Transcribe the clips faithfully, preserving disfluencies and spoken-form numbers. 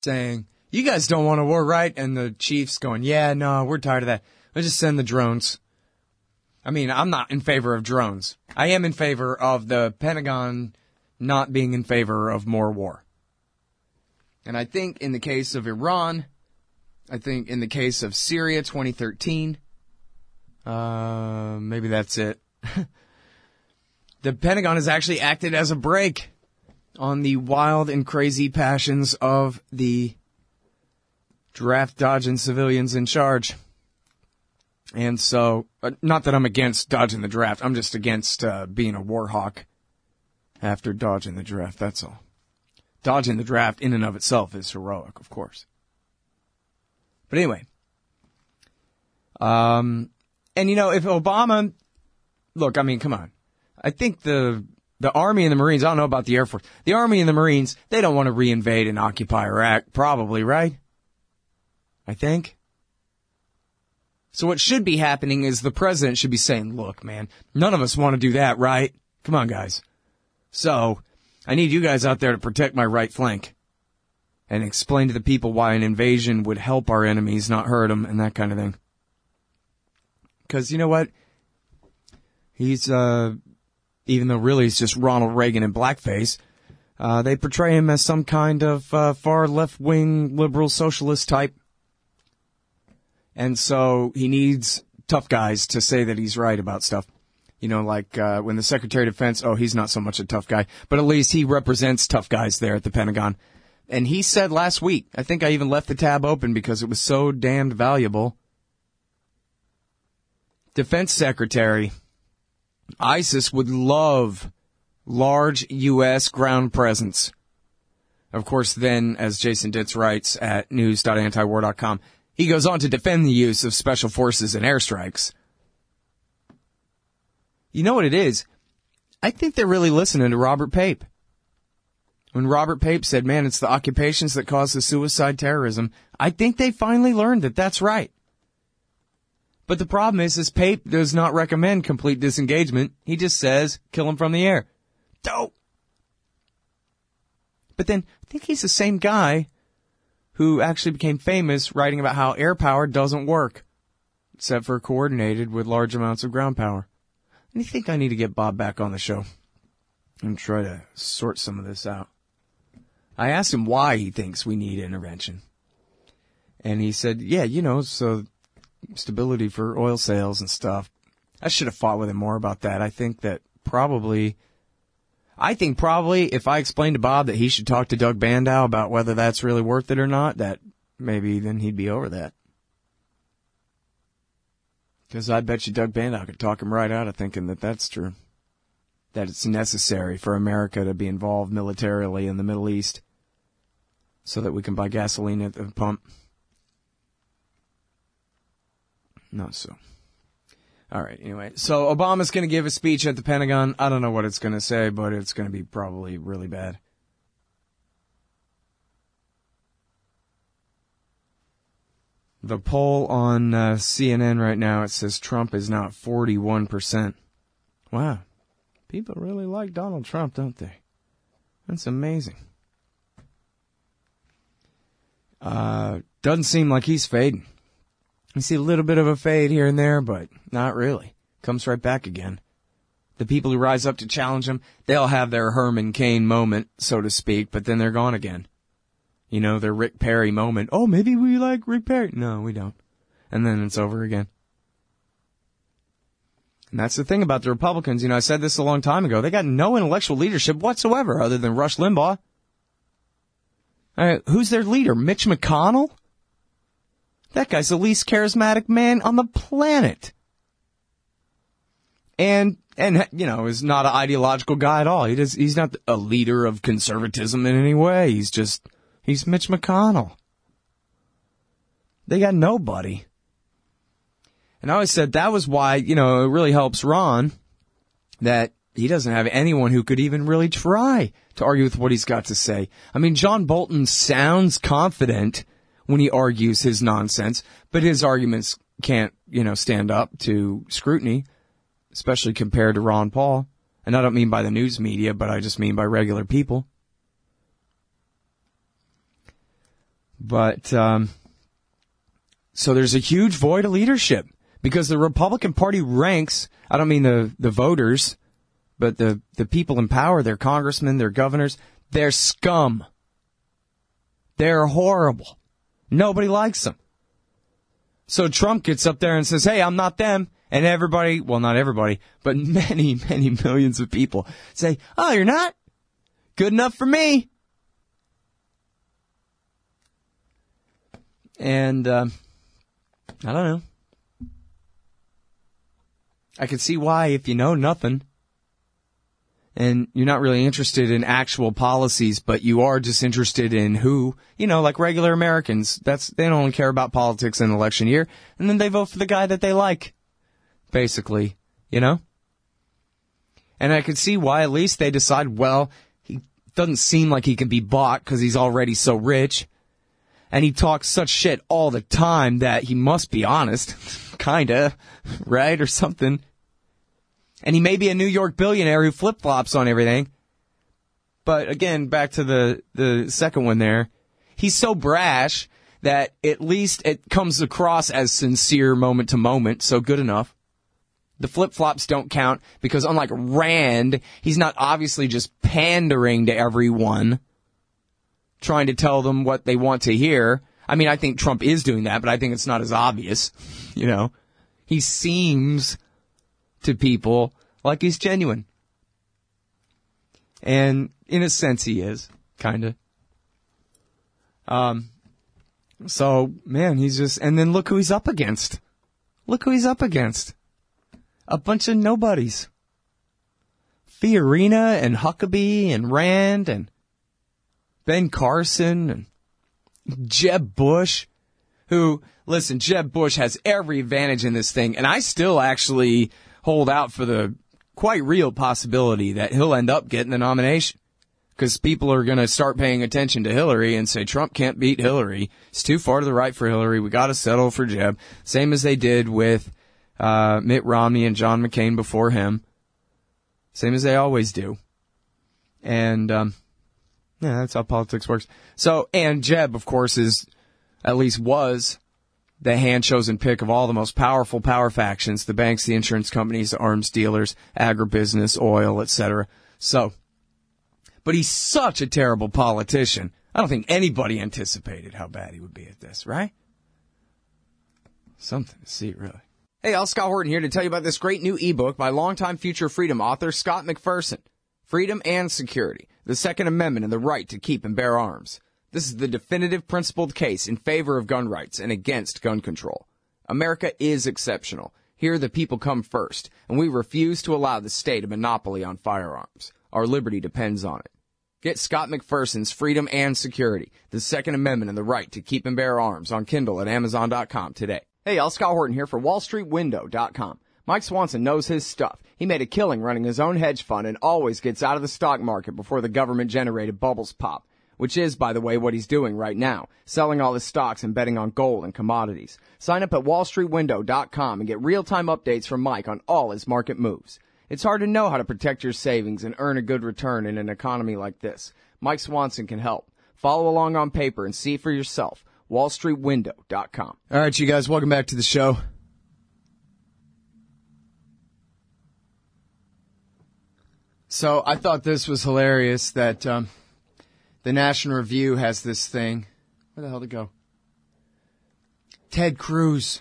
saying, you guys don't want a war, right? And the chiefs going, yeah, no, we're tired of that. Let's just send the drones. I mean, I'm not in favor of drones. I am in favor of the Pentagon not being in favor of more war. And I think in the case of Iran, I think in the case of Syria twenty thirteen, uh, maybe that's it. The Pentagon has actually acted as a brake on the wild and crazy passions of the draft dodging civilians in charge. And so, uh, not that I'm against dodging the draft. I'm just against uh, being a war hawk after dodging the draft. That's all. Dodging the draft in and of itself is heroic, of course. But anyway. Um, and, you know, if Obama... Look, I mean, come on. I think the the Army and the Marines... I don't know about the Air Force. The Army and the Marines, they don't want to reinvade and occupy Iraq. Probably, right? I think. So what should be happening is the president should be saying, look, man, none of us want to do that, right? Come on, guys. So I need you guys out there to protect my right flank and explain to the people why an invasion would help our enemies, not hurt them, and that kind of thing. Because you know what? He's, uh, even though really he's just Ronald Reagan in blackface, uh, they portray him as some kind of uh, far left-wing liberal socialist type. And so he needs tough guys to say that he's right about stuff. You know, like uh, when the Secretary of Defense, oh, he's not so much a tough guy, but at least he represents tough guys there at the Pentagon. And he said last week, I think I even left the tab open because it was so damned valuable. Defense Secretary, ISIS would love large U S ground presence. Of course, then, as Jason Ditz writes at news dot antiwar dot com, he goes on to defend the use of special forces and airstrikes. You know what it is? I think they're really listening to Robert Pape. When Robert Pape said, man, it's the occupations that cause the suicide terrorism, I think they finally learned that that's right. But the problem is, is Pape does not recommend complete disengagement. He just says, kill them from the air. Dope. But then, I think he's the same guy who actually became famous writing about how air power doesn't work, except for coordinated with large amounts of ground power. And I think I need to get Bob back on the show and try to sort some of this out. I asked him why he thinks we need intervention. And he said, yeah, you know, so stability for oil sales and stuff. I should have fought with him more about that. I think that probably... I think probably if I explained to Bob that he should talk to Doug Bandow about whether that's really worth it or not, that maybe then he'd be over that. Because I bet you Doug Bandow could talk him right out of thinking that that's true. That it's necessary for America to be involved militarily in the Middle East so that we can buy gasoline at the pump. Not so. All right, anyway. So Obama's going to give a speech at the Pentagon. I don't know what it's going to say, but it's going to be probably really bad. The poll on uh, C N N right now, it says Trump is now at forty-one percent. Wow. People really like Donald Trump, don't they? That's amazing. Uh, doesn't seem like he's fading. You see a little bit of a fade here and there, but not really. Comes right back again. The people who rise up to challenge him, they'll have their Herman Cain moment, so to speak, but then they're gone again. You know, their Rick Perry moment. Oh, maybe we like Rick Perry. No, we don't. And then it's over again. And that's the thing about the Republicans. You know, I said this a long time ago. They got no intellectual leadership whatsoever other than Rush Limbaugh. All right, who's their leader? Mitch McConnell? That guy's the least charismatic man on the planet. And, and you know, is not an ideological guy at all. He does, he's not a leader of conservatism in any way. He's just, he's Mitch McConnell. They got nobody. And I always said that was why, you know, it really helps Ron that he doesn't have anyone who could even really try to argue with what he's got to say. I mean, John Bolton sounds confident when he argues his nonsense, but his arguments can't, you know, stand up to scrutiny, especially compared to Ron Paul. And I don't mean by the news media, but I just mean by regular people. But, um, so there's a huge void of leadership because the Republican Party ranks, I don't mean the, the voters, but the, the people in power, their congressmen, their governors, they're scum. They're horrible. Nobody likes them. So Trump gets up there and says, hey, I'm not them. And everybody, well, not everybody, but many, many millions of people say, oh, you're not? Good enough for me. And, uh, I don't know. I can see why if you know nothing and you're not really interested in actual policies, but you are just interested in who, you know, like regular Americans. That's, they don't only care about politics in election year, and then they vote for the guy that they like, basically, you know? And I could see why at least they decide, well, he doesn't seem like he can be bought because he's already so rich. And he talks such shit all the time that he must be honest. Kinda. Right? Or something. And he may be a New York billionaire who flip-flops on everything. But again, back to the, the second one there. He's so brash that at least it comes across as sincere moment to moment. So good enough. The flip-flops don't count because unlike Rand, he's not obviously just pandering to everyone, trying to tell them what they want to hear. I mean, I think Trump is doing that, but I think it's not as obvious, you know. He seems to people like he's genuine. And in a sense he is, kind of. Um, so, man, he's just, and then look who he's up against. Look who he's up against. A bunch of nobodies. Fiorina and Huckabee and Rand and Ben Carson and Jeb Bush, who, listen, Jeb Bush has every advantage in this thing, and I still actually hold out for the quite real possibility that he'll end up getting the nomination. Because people are going to start paying attention to Hillary and say, Trump can't beat Hillary. It's too far to the right for Hillary. We got to settle for Jeb. Same as they did with uh Mitt Romney and John McCain before him. Same as they always do. And, um, yeah, that's how politics works. So, and Jeb, of course, is, at least was, the hand-chosen pick of all the most powerful power factions, the banks, the insurance companies, the arms dealers, agribusiness, oil, et cetera. So, but he's such a terrible politician. I don't think anybody anticipated how bad he would be at this, right? Something to see, really. Hey, all, Scott Horton here to tell you about this great new ebook by longtime Future Freedom author Scott McPherson. Freedom and Security, the Second Amendment and the Right to Keep and Bear Arms. This is the definitive principled case in favor of gun rights and against gun control. America is exceptional. Here the people come first, and we refuse to allow the state a monopoly on firearms. Our liberty depends on it. Get Scott McPherson's Freedom and Security, the Second Amendment and the Right to Keep and Bear Arms on Kindle at Amazon dot com today. Hey, y'all, Scott Horton here for Wall Street Window dot com. Mike Swanson knows his stuff. He made a killing running his own hedge fund and always gets out of the stock market before the government-generated bubbles pop, which is, by the way, what he's doing right now, selling all his stocks and betting on gold and commodities. Sign up at Wall Street Window dot com and get real-time updates from Mike on all his market moves. It's hard to know how to protect your savings and earn a good return in an economy like this. Mike Swanson can help. Follow along on paper and see for yourself. Wall Street Window dot com. All right, you guys, welcome back to the show. So I thought this was hilarious that um, the National Review has this thing. Where the hell did it go? Ted Cruz.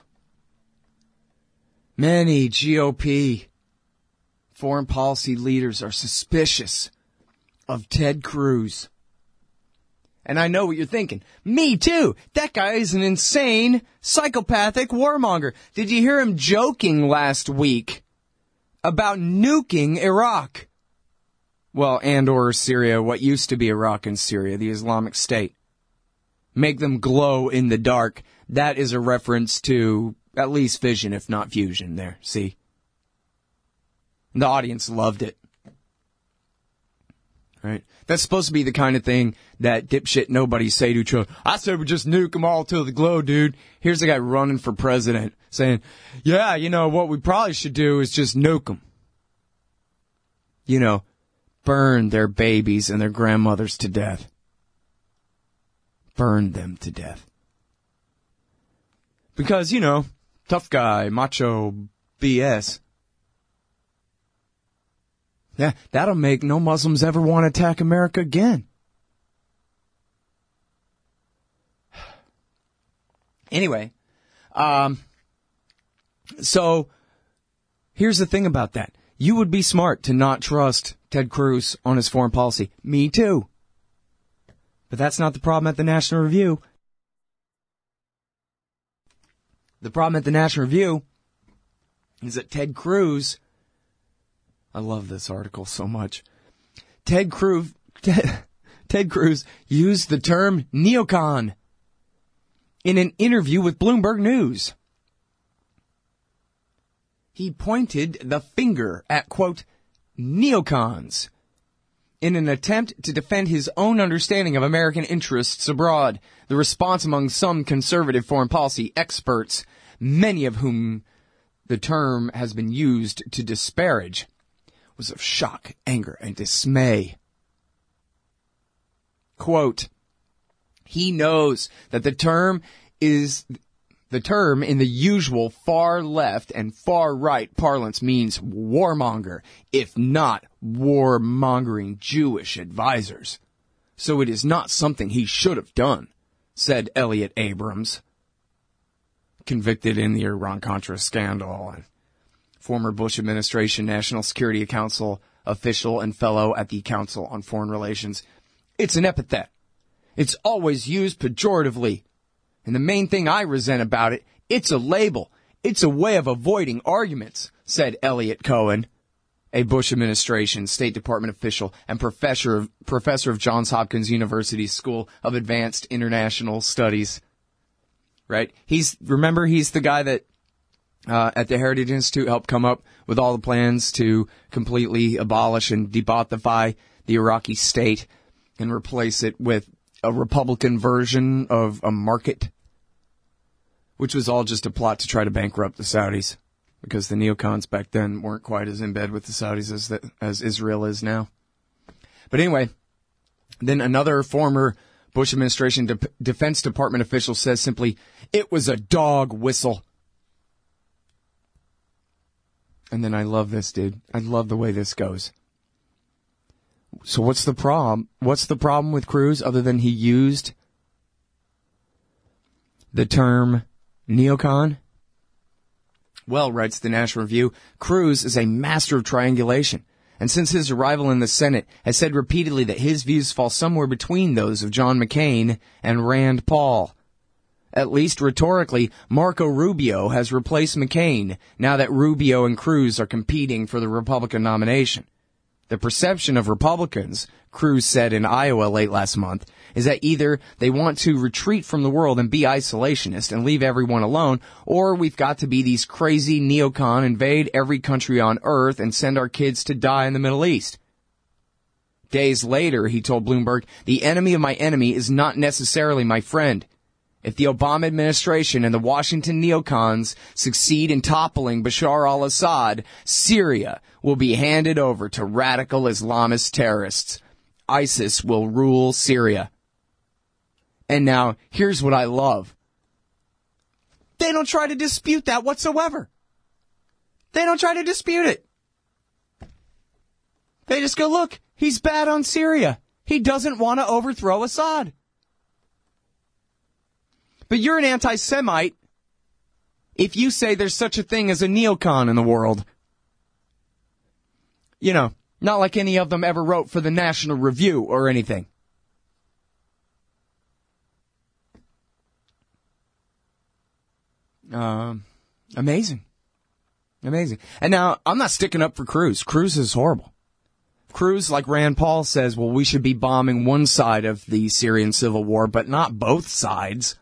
Many G O P foreign policy leaders are suspicious of Ted Cruz. And I know what you're thinking. Me too. That guy is an insane, psychopathic warmonger. Did you hear him joking last week about nuking Iraq? Well, and or Syria, what used to be Iraq and Syria, the Islamic State. Make them glow in the dark. That is a reference to at least fission, if not fusion there. See? The audience loved it. Right? That's supposed to be the kind of thing that dipshit nobody say to each other. I said we just nuke them all till the glow, dude. Here's a guy running for president saying, yeah, you know, what we probably should do is just nuke them. You know, burn their babies and their grandmothers to death. burned them to death. Because, you know, tough guy, macho B S. Yeah, that'll make no Muslims ever want to attack America again. Anyway, um, so here's the thing about that. You would be smart to not trust Ted Cruz on his foreign policy. Me too. But that's not the problem at the National Review. The problem at the National Review is that Ted Cruz, I love this article so much. Ted Cruz, Ted, Ted Cruz used the term neocon in an interview with Bloomberg News. He pointed the finger at, quote, neocons in an attempt to defend his own understanding of American interests abroad. The response among some conservative foreign policy experts, many of whom the term has been used to disparage, was of shock, anger, and dismay. Quote, he knows that the term is the term in the usual far left and far right parlance means warmonger, if not warmongering Jewish advisors. So it is not something he should have done, said Elliot Abrams, convicted in the Iran-Contra scandal and former Bush administration National Security Council official and fellow at the Council on Foreign Relations. It's an epithet. It's always used pejoratively. And the main thing I resent about it, it's a label. It's a way of avoiding arguments, said Elliot Cohen, a Bush administration State Department official and professor of, professor of Johns Hopkins University School of Advanced International Studies. Right? He's, remember, he's the guy that uh, at the Heritage Institute helped come up with all the plans to completely abolish and debauthify the Iraqi state and replace it with a Republican version of a market, which was all just a plot to try to bankrupt the Saudis, because the neocons back then weren't quite as in bed with the Saudis as the, as Israel is now. But anyway, then another former Bush administration De- Defense Department official says simply, it was a dog whistle. And then I love this, dude. I love the way this goes. So what's the problem? What's the problem with Cruz other than he used the term neocon? Well, writes the National Review, Cruz is a master of triangulation, and since his arrival in the Senate has said repeatedly that his views fall somewhere between those of John McCain and Rand Paul. At least rhetorically, Marco Rubio has replaced McCain now that Rubio and Cruz are competing for the Republican nomination. The perception of Republicans, Cruz said in Iowa late last month, is that either they want to retreat from the world and be isolationist and leave everyone alone, or we've got to be these crazy neocon, invade every country on earth and send our kids to die in the Middle East. Days later, he told Bloomberg, the enemy of my enemy is not necessarily my friend. If the Obama administration and the Washington neocons succeed in toppling Bashar al-Assad, Syria will be handed over to radical Islamist terrorists. ISIS will rule Syria. And now, here's what I love. They don't try to dispute that whatsoever. They don't try to dispute it. They just go, look, he's bad on Syria. He doesn't want to overthrow Assad. But you're an anti-Semite if you say there's such a thing as a neocon in the world. You know, not like any of them ever wrote for the National Review or anything. Um, amazing. Amazing. And now, I'm not sticking up for Cruz. Cruz is horrible. Cruz, like Rand Paul, says, well, we should be bombing one side of the Syrian civil war, but not both sides.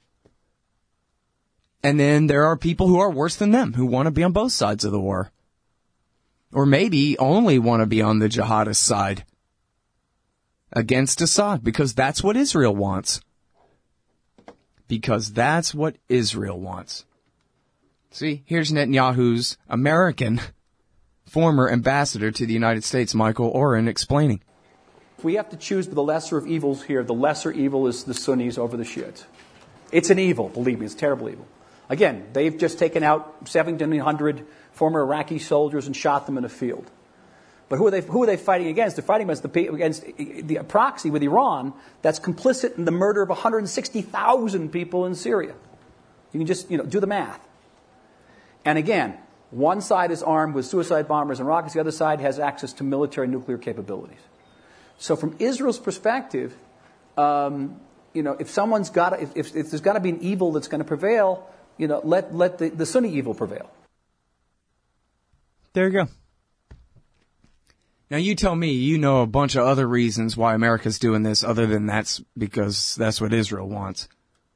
And then there are people who are worse than them, who want to be on both sides of the war. Or maybe only want to be on the jihadist side against Assad, because that's what Israel wants. Because that's what Israel wants. See, here's Netanyahu's American former ambassador to the United States, Michael Oren, explaining. If we have to choose the lesser of evils here, the lesser evil is the Sunnis over the Shiites. It's an evil, believe me, it's a terrible evil. Again, they've just taken out seventeen hundred former Iraqi soldiers and shot them in a field. But who are they, who are they fighting against? They're fighting against the, against the proxy with Iran that's complicit in the murder of one hundred sixty thousand people in Syria. You can just, you know, do the math. And again, one side is armed with suicide bombers and rockets. The other side has access to military nuclear capabilities. So from Israel's perspective, um, you know, if someone's got, if, if, if there's got to be an evil that's going to prevail, you know, let let the, the Sunni evil prevail. There you go. Now you tell me, you know a bunch of other reasons why America's doing this other than that's because that's what Israel wants.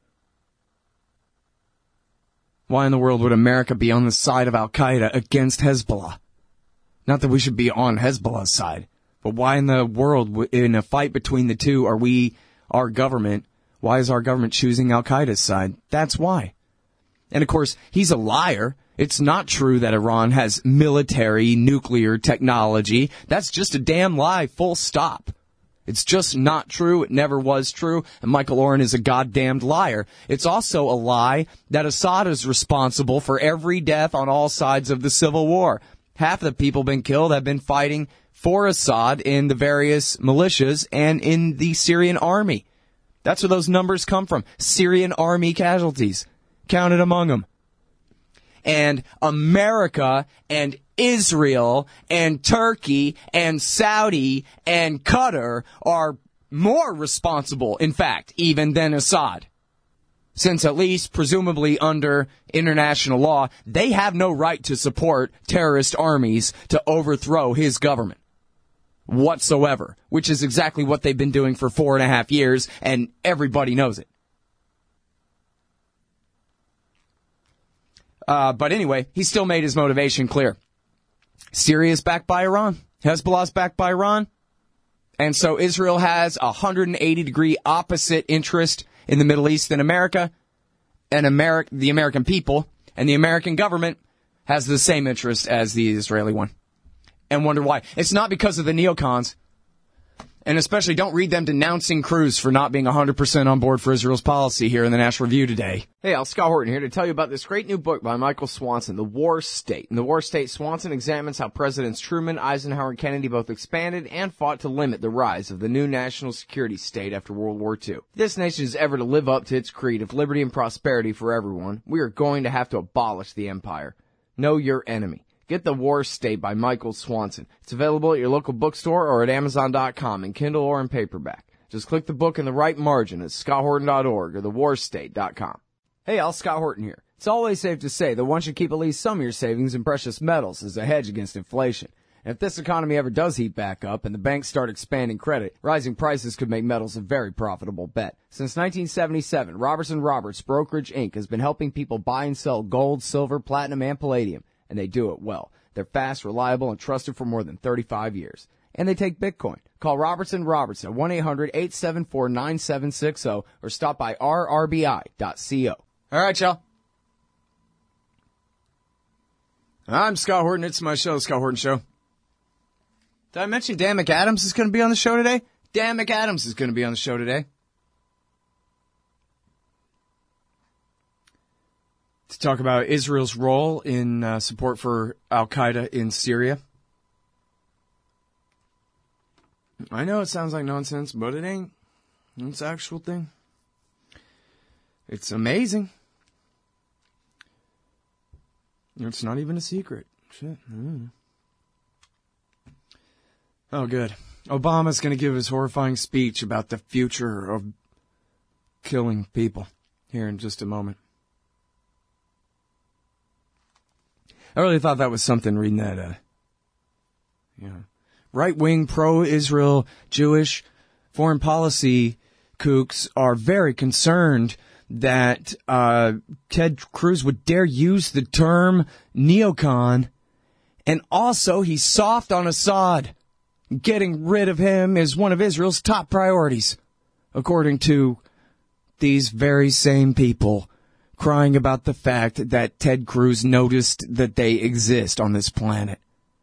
Why in the world would America be on the side of Al-Qaeda against Hezbollah? Not that we should be on Hezbollah's side, but why in the world, in a fight between the two, are we, our government, why is our government choosing Al-Qaeda's side? That's why. And of course, he's a liar. It's not true that Iran has military nuclear technology. That's just a damn lie, full stop. It's just not true. It never was true. And Michael Oren is a goddamned liar. It's also a lie that Assad is responsible for every death on all sides of the civil war. Half of the people been killed have been fighting for Assad in the various militias and in the Syrian army. That's where those numbers come from. Syrian army casualties. Counted among them. And America and Israel and Turkey and Saudi and Qatar are more responsible, in fact, even than Assad. Since at least, presumably under international law, they have no right to support terrorist armies to overthrow his government whatsoever, which is exactly what they've been doing for four and a half years, and everybody knows it. Uh, but anyway, he still made his motivation clear. Syria is backed by Iran. Hezbollah is backed by Iran. And so Israel has a one hundred eighty degree opposite interest in the Middle East than America. And Ameri- the American people and the American government has the same interest as the Israeli one. And wonder why. It's not because of the neocons. And especially don't read them denouncing Cruz for not being one hundred percent on board for Israel's policy here in the National Review today. Hey, Al Scott Horton here to tell you about this great new book by Michael Swanson, The War State. In The War State, Swanson examines how Presidents Truman, Eisenhower, and Kennedy both expanded and fought to limit the rise of the new national security state after World War Two. If this nation is ever to live up to its creed of liberty and prosperity for everyone, we are going to have to abolish the empire. Know your enemy. Get The War State by Michael Swanson. It's available at your local bookstore or at Amazon dot com in Kindle or in paperback. Just click the book in the right margin at scott horton dot org or the war state dot com. Hey, Al Scott Horton here. It's always safe to say that one should keep at least some of your savings in precious metals as a hedge against inflation. And if this economy ever does heat back up and the banks start expanding credit, rising prices could make metals a very profitable bet. Since nineteen seventy-seven, Robertson Roberts Brokerage Incorporated has been helping people buy and sell gold, silver, platinum, and palladium. And they do it well. They're fast, reliable, and trusted for more than thirty-five years. And they take Bitcoin. Call Robertson Roberts at one eight hundred eight seven four nine seven six zero or stop by r r b i dot co. All right, y'all. I'm Scott Horton. It's my show, The Scott Horton Show. Did I mention Dan McAdams is going to be on the show today? Dan McAdams is going to be on the show today. To talk about Israel's role in uh, support for Al-Qaeda in Syria. I know it sounds like nonsense, but it ain't. It's an actual thing. It's amazing. It's not even a secret. Shit. Mm. Oh, good. Obama's going to give his horrifying speech about the future of killing people here in just a moment. I really thought that was something reading that, uh, you know, right-wing, pro-Israel, Jewish foreign policy kooks are very concerned that uh, Ted Cruz would dare use the term neocon, and also he's soft on Assad. Getting rid of him is one of Israel's top priorities, according to these very same people crying about the fact that Ted Cruz noticed that they exist on this planet.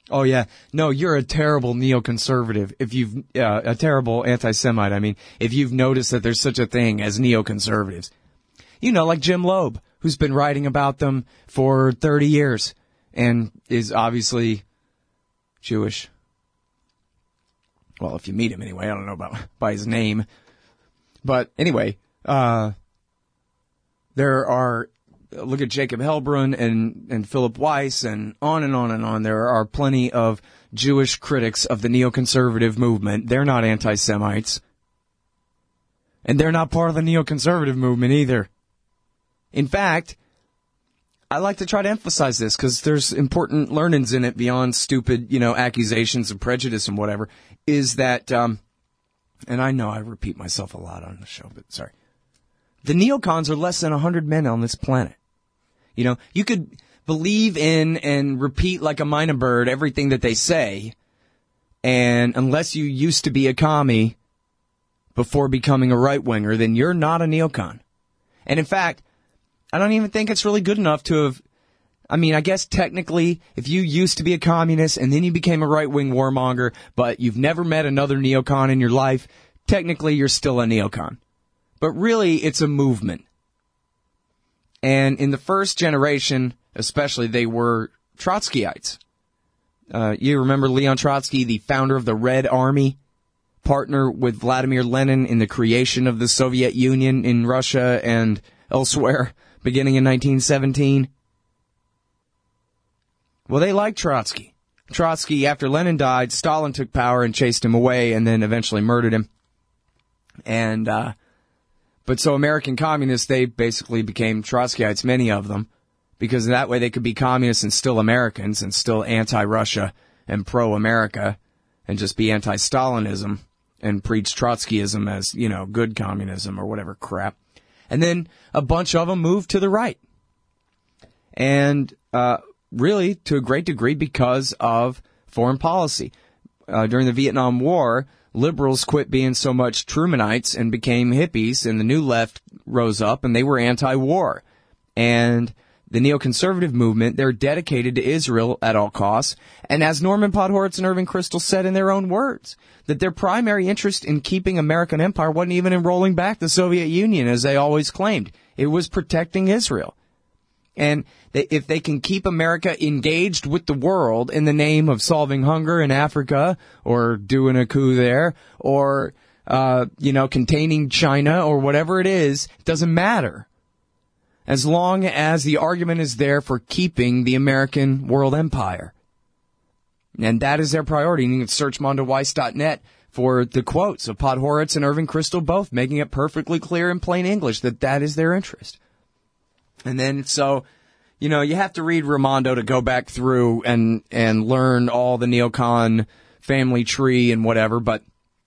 Oh, yeah. No, you're a terrible neoconservative. If you've, uh, a terrible anti-Semite, I mean, if you've noticed that there's such a thing as neoconservatives. You know, like Jim Loeb, who's been writing about them for thirty years and is obviously Jewish. Well, if you meet him anyway, I don't know about by his name. But anyway, uh, there are, look at Jacob Hellbrun and, and Philip Weiss and on and on and on. There are plenty of Jewish critics of the neoconservative movement. They're not anti-Semites. And they're not part of the neoconservative movement either. In fact, I like to try to emphasize this because there's important learnings in it beyond stupid, you know, accusations of prejudice and whatever, is that, um, and I know I repeat myself a lot on the show, but sorry. The neocons are less than one hundred men on this planet. You know, you could believe in and repeat like a minor bird everything that they say, and unless you used to be a commie before becoming a right-winger, then you're not a neocon. And in fact, I don't even think it's really good enough to have, I mean, I guess technically, if you used to be a communist and then you became a right-wing warmonger, but you've never met another neocon in your life, technically you're still a neocon. But really, it's a movement. And in the first generation, especially, they were Trotskyites. Uh, you remember Leon Trotsky, the founder of the Red Army, partner with Vladimir Lenin in the creation of the Soviet Union in Russia and elsewhere, beginning in nineteen seventeen. Well, they liked Trotsky. Trotsky, after Lenin died, Stalin took power and chased him away and then eventually murdered him. And, uh, but so American communists, they basically became Trotskyites, many of them, because that way they could be communists and still Americans and still anti-Russia and pro-America and just be anti-Stalinism and preach Trotskyism as, you know, good communism or whatever crap. And then a bunch of them moved to the right. And, uh, really, to a great degree, because of foreign policy. Uh, during the Vietnam War, liberals quit being so much Trumanites and became hippies, and the new left rose up, and they were anti-war. And the neoconservative movement, they're dedicated to Israel at all costs. And as Norman Podhoretz and Irving Kristol said in their own words, that their primary interest in keeping American empire wasn't even in rolling back the Soviet Union, as they always claimed. It was protecting Israel. And they, if they can keep America engaged with the world in the name of solving hunger in Africa or doing a coup there or, uh, you know, containing China or whatever it is, it doesn't matter. As long as the argument is there for keeping the American world empire. And that is their priority. And you can search mondo weiss dot net for the quotes of Podhoretz and Irving Kristol both, making it perfectly clear in plain English that that is their interest. And then, so, you know, you have to read Raimondo to go back through and, and learn all the neocon family tree and whatever, but,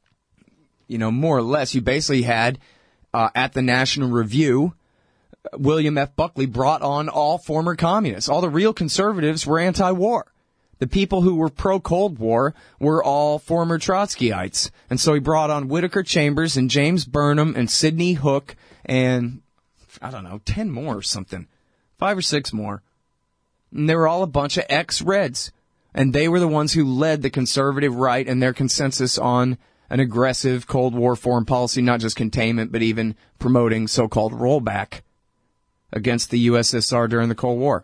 you know, more or less, you basically had, uh, at the National Review, William F. Buckley brought on all former communists. All the real conservatives were anti-war. The people who were pro-Cold War were all former Trotskyites. And so he brought on Whittaker Chambers and James Burnham and Sidney Hook and, I don't know, ten more or something. Five or six more. And they were all a bunch of ex-Reds. And they were the ones who led the conservative right and their consensus on an aggressive Cold War foreign policy, not just containment, but even promoting so-called rollback against the U S S R during the Cold War.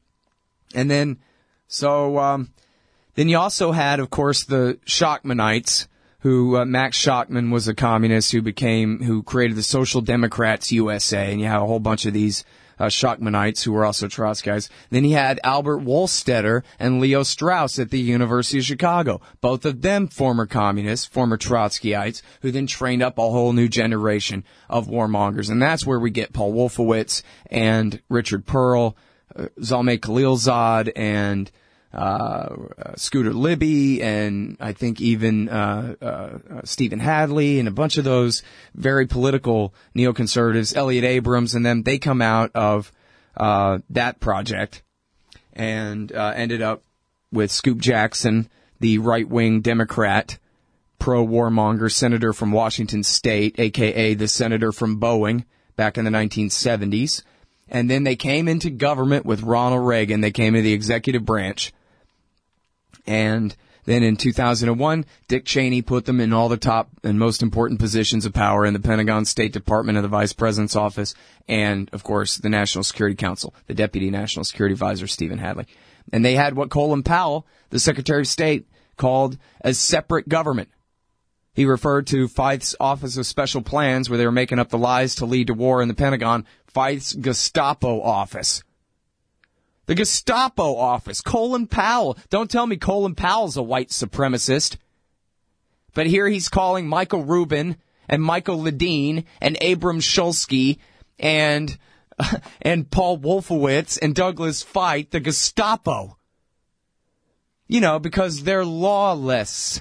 And then, so, um, then you also had, of course, the Shockmanites, who, uh, Max Shockman was a communist who became, who created the Social Democrats U S A, and you have a whole bunch of these, uh, Shockmanites who were also Trotskyites. Then you had Albert Wohlstetter and Leo Strauss at the University of Chicago. Both of them former communists, former Trotskyites, who then trained up a whole new generation of warmongers. And that's where we get Paul Wolfowitz and Richard Pearl, uh, Zalmay Khalilzad and Uh, uh, Scooter Libby, and I think even uh, uh, uh, Stephen Hadley, and a bunch of those very political neoconservatives, Elliot Abrams, and them, they come out of uh, that project and uh, ended up with Scoop Jackson, the right-wing Democrat, pro-warmonger senator from Washington State, a k a the senator from Boeing, back in the nineteen seventies. And then they came into government with Ronald Reagan. They came into the executive branch. And then in two thousand one, Dick Cheney put them in all the top and most important positions of power in the Pentagon, State Department, and the Vice President's office, and, of course, the National Security Council, the Deputy National Security Advisor, Stephen Hadley. And they had what Colin Powell, the Secretary of State, called a separate government. He referred to Feith's Office of Special Plans, where they were making up the lies to lead to war in the Pentagon, Feith's Gestapo office. The Gestapo office. Colin Powell. Don't tell me Colin Powell's a white supremacist. But here he's calling Michael Rubin and Michael Ledeen and Abram Shulsky and and Paul Wolfowitz and Douglas Feith the Gestapo. You know, because they're lawless.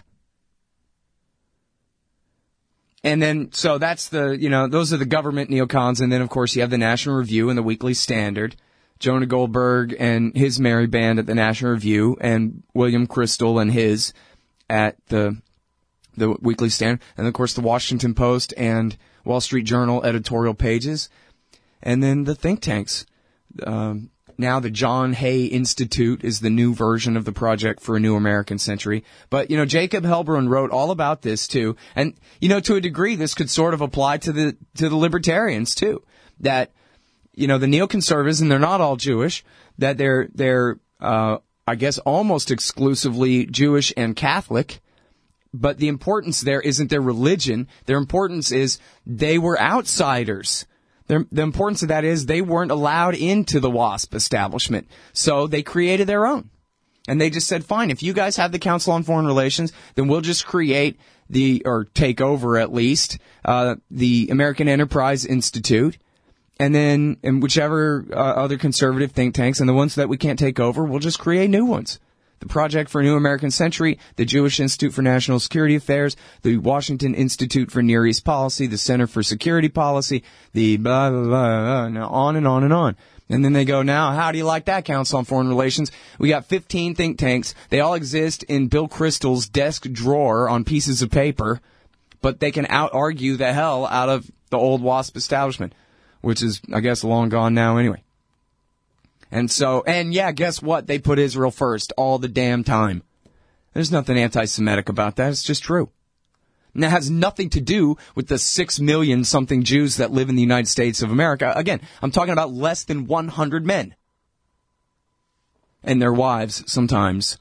And then, so that's the, you know, those are the government neocons. And then, of course, you have the National Review and the Weekly Standard. Jonah Goldberg and his merry band at the National Review, and William Crystal and his at the the Weekly Standard. And, of course, the Washington Post and Wall Street Journal editorial pages. And then the think tanks. Um, now the John Hay Institute is the new version of the Project for a New American Century. But, you know, Jacob Helbrun wrote all about this, too. And, you know, to a degree, this could sort of apply to the to the libertarians, too. That, you know, the neoconservatives, and they're not all Jewish, that they're, they're uh, I guess, almost exclusively Jewish and Catholic. But the importance there isn't their religion. Their importance is they were outsiders. The, the importance of that is they weren't allowed into the WASP establishment. So they created their own. And they just said, fine, if you guys have the Council on Foreign Relations, then we'll just create the, or take over at least, uh, the American Enterprise Institute. And then, in whichever uh, other conservative think tanks, and the ones that we can't take over, we'll just create new ones. The Project for a New American Century, the Jewish Institute for National Security Affairs, the Washington Institute for Near East Policy, the Center for Security Policy, the blah, blah, blah, blah, on and on and on. And then they go, now, how do you like that, Council on Foreign Relations? We got fifteen think tanks. They all exist in Bill Kristol's desk drawer on pieces of paper, but they can out-argue the hell out of the old WASP establishment, which is, I guess, long gone now anyway. And so, and yeah, guess what? They put Israel first all the damn time. There's nothing anti-Semitic about that. It's just true. And that has nothing to do with the six million something Jews that live in the United States of America. Again, I'm talking about less than one hundred men. And their wives, sometimes.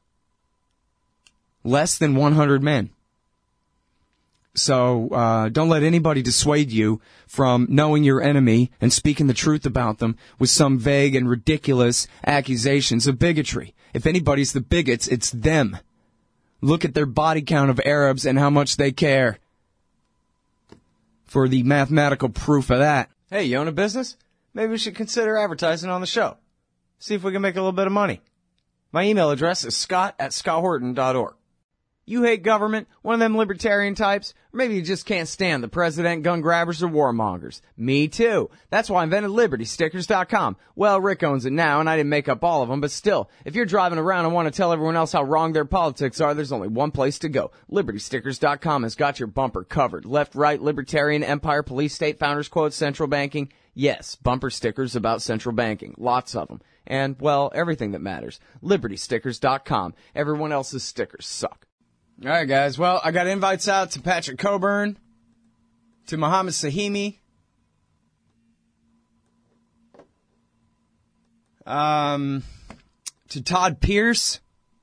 Less than one hundred men. So uh don't let anybody dissuade you from knowing your enemy and speaking the truth about them with some vague and ridiculous accusations of bigotry. If anybody's the bigots, it's them. Look at their body count of Arabs and how much they care. For the mathematical proof of that. Hey, you own a business? Maybe we should consider advertising on the show. See if we can make a little bit of money. My email address is scott at scott horton dot org. You hate government, one of them libertarian types, or maybe you just can't stand the president, gun grabbers, or warmongers. Me too. That's why I invented Liberty Stickers dot com. Well, Rick owns it now, and I didn't make up all of them, but still, if you're driving around and want to tell everyone else how wrong their politics are, there's only one place to go. Liberty Stickers dot com has got your bumper covered. Left, right, libertarian, empire, police, state, founders quote, central banking. Yes, bumper stickers about central banking. Lots of them. And, well, everything that matters. Liberty Stickers dot com. Everyone else's stickers suck. All right, guys. Well, I got invites out to Patrick Coburn, to Mohammed Sahimi, um, to Todd Pierce,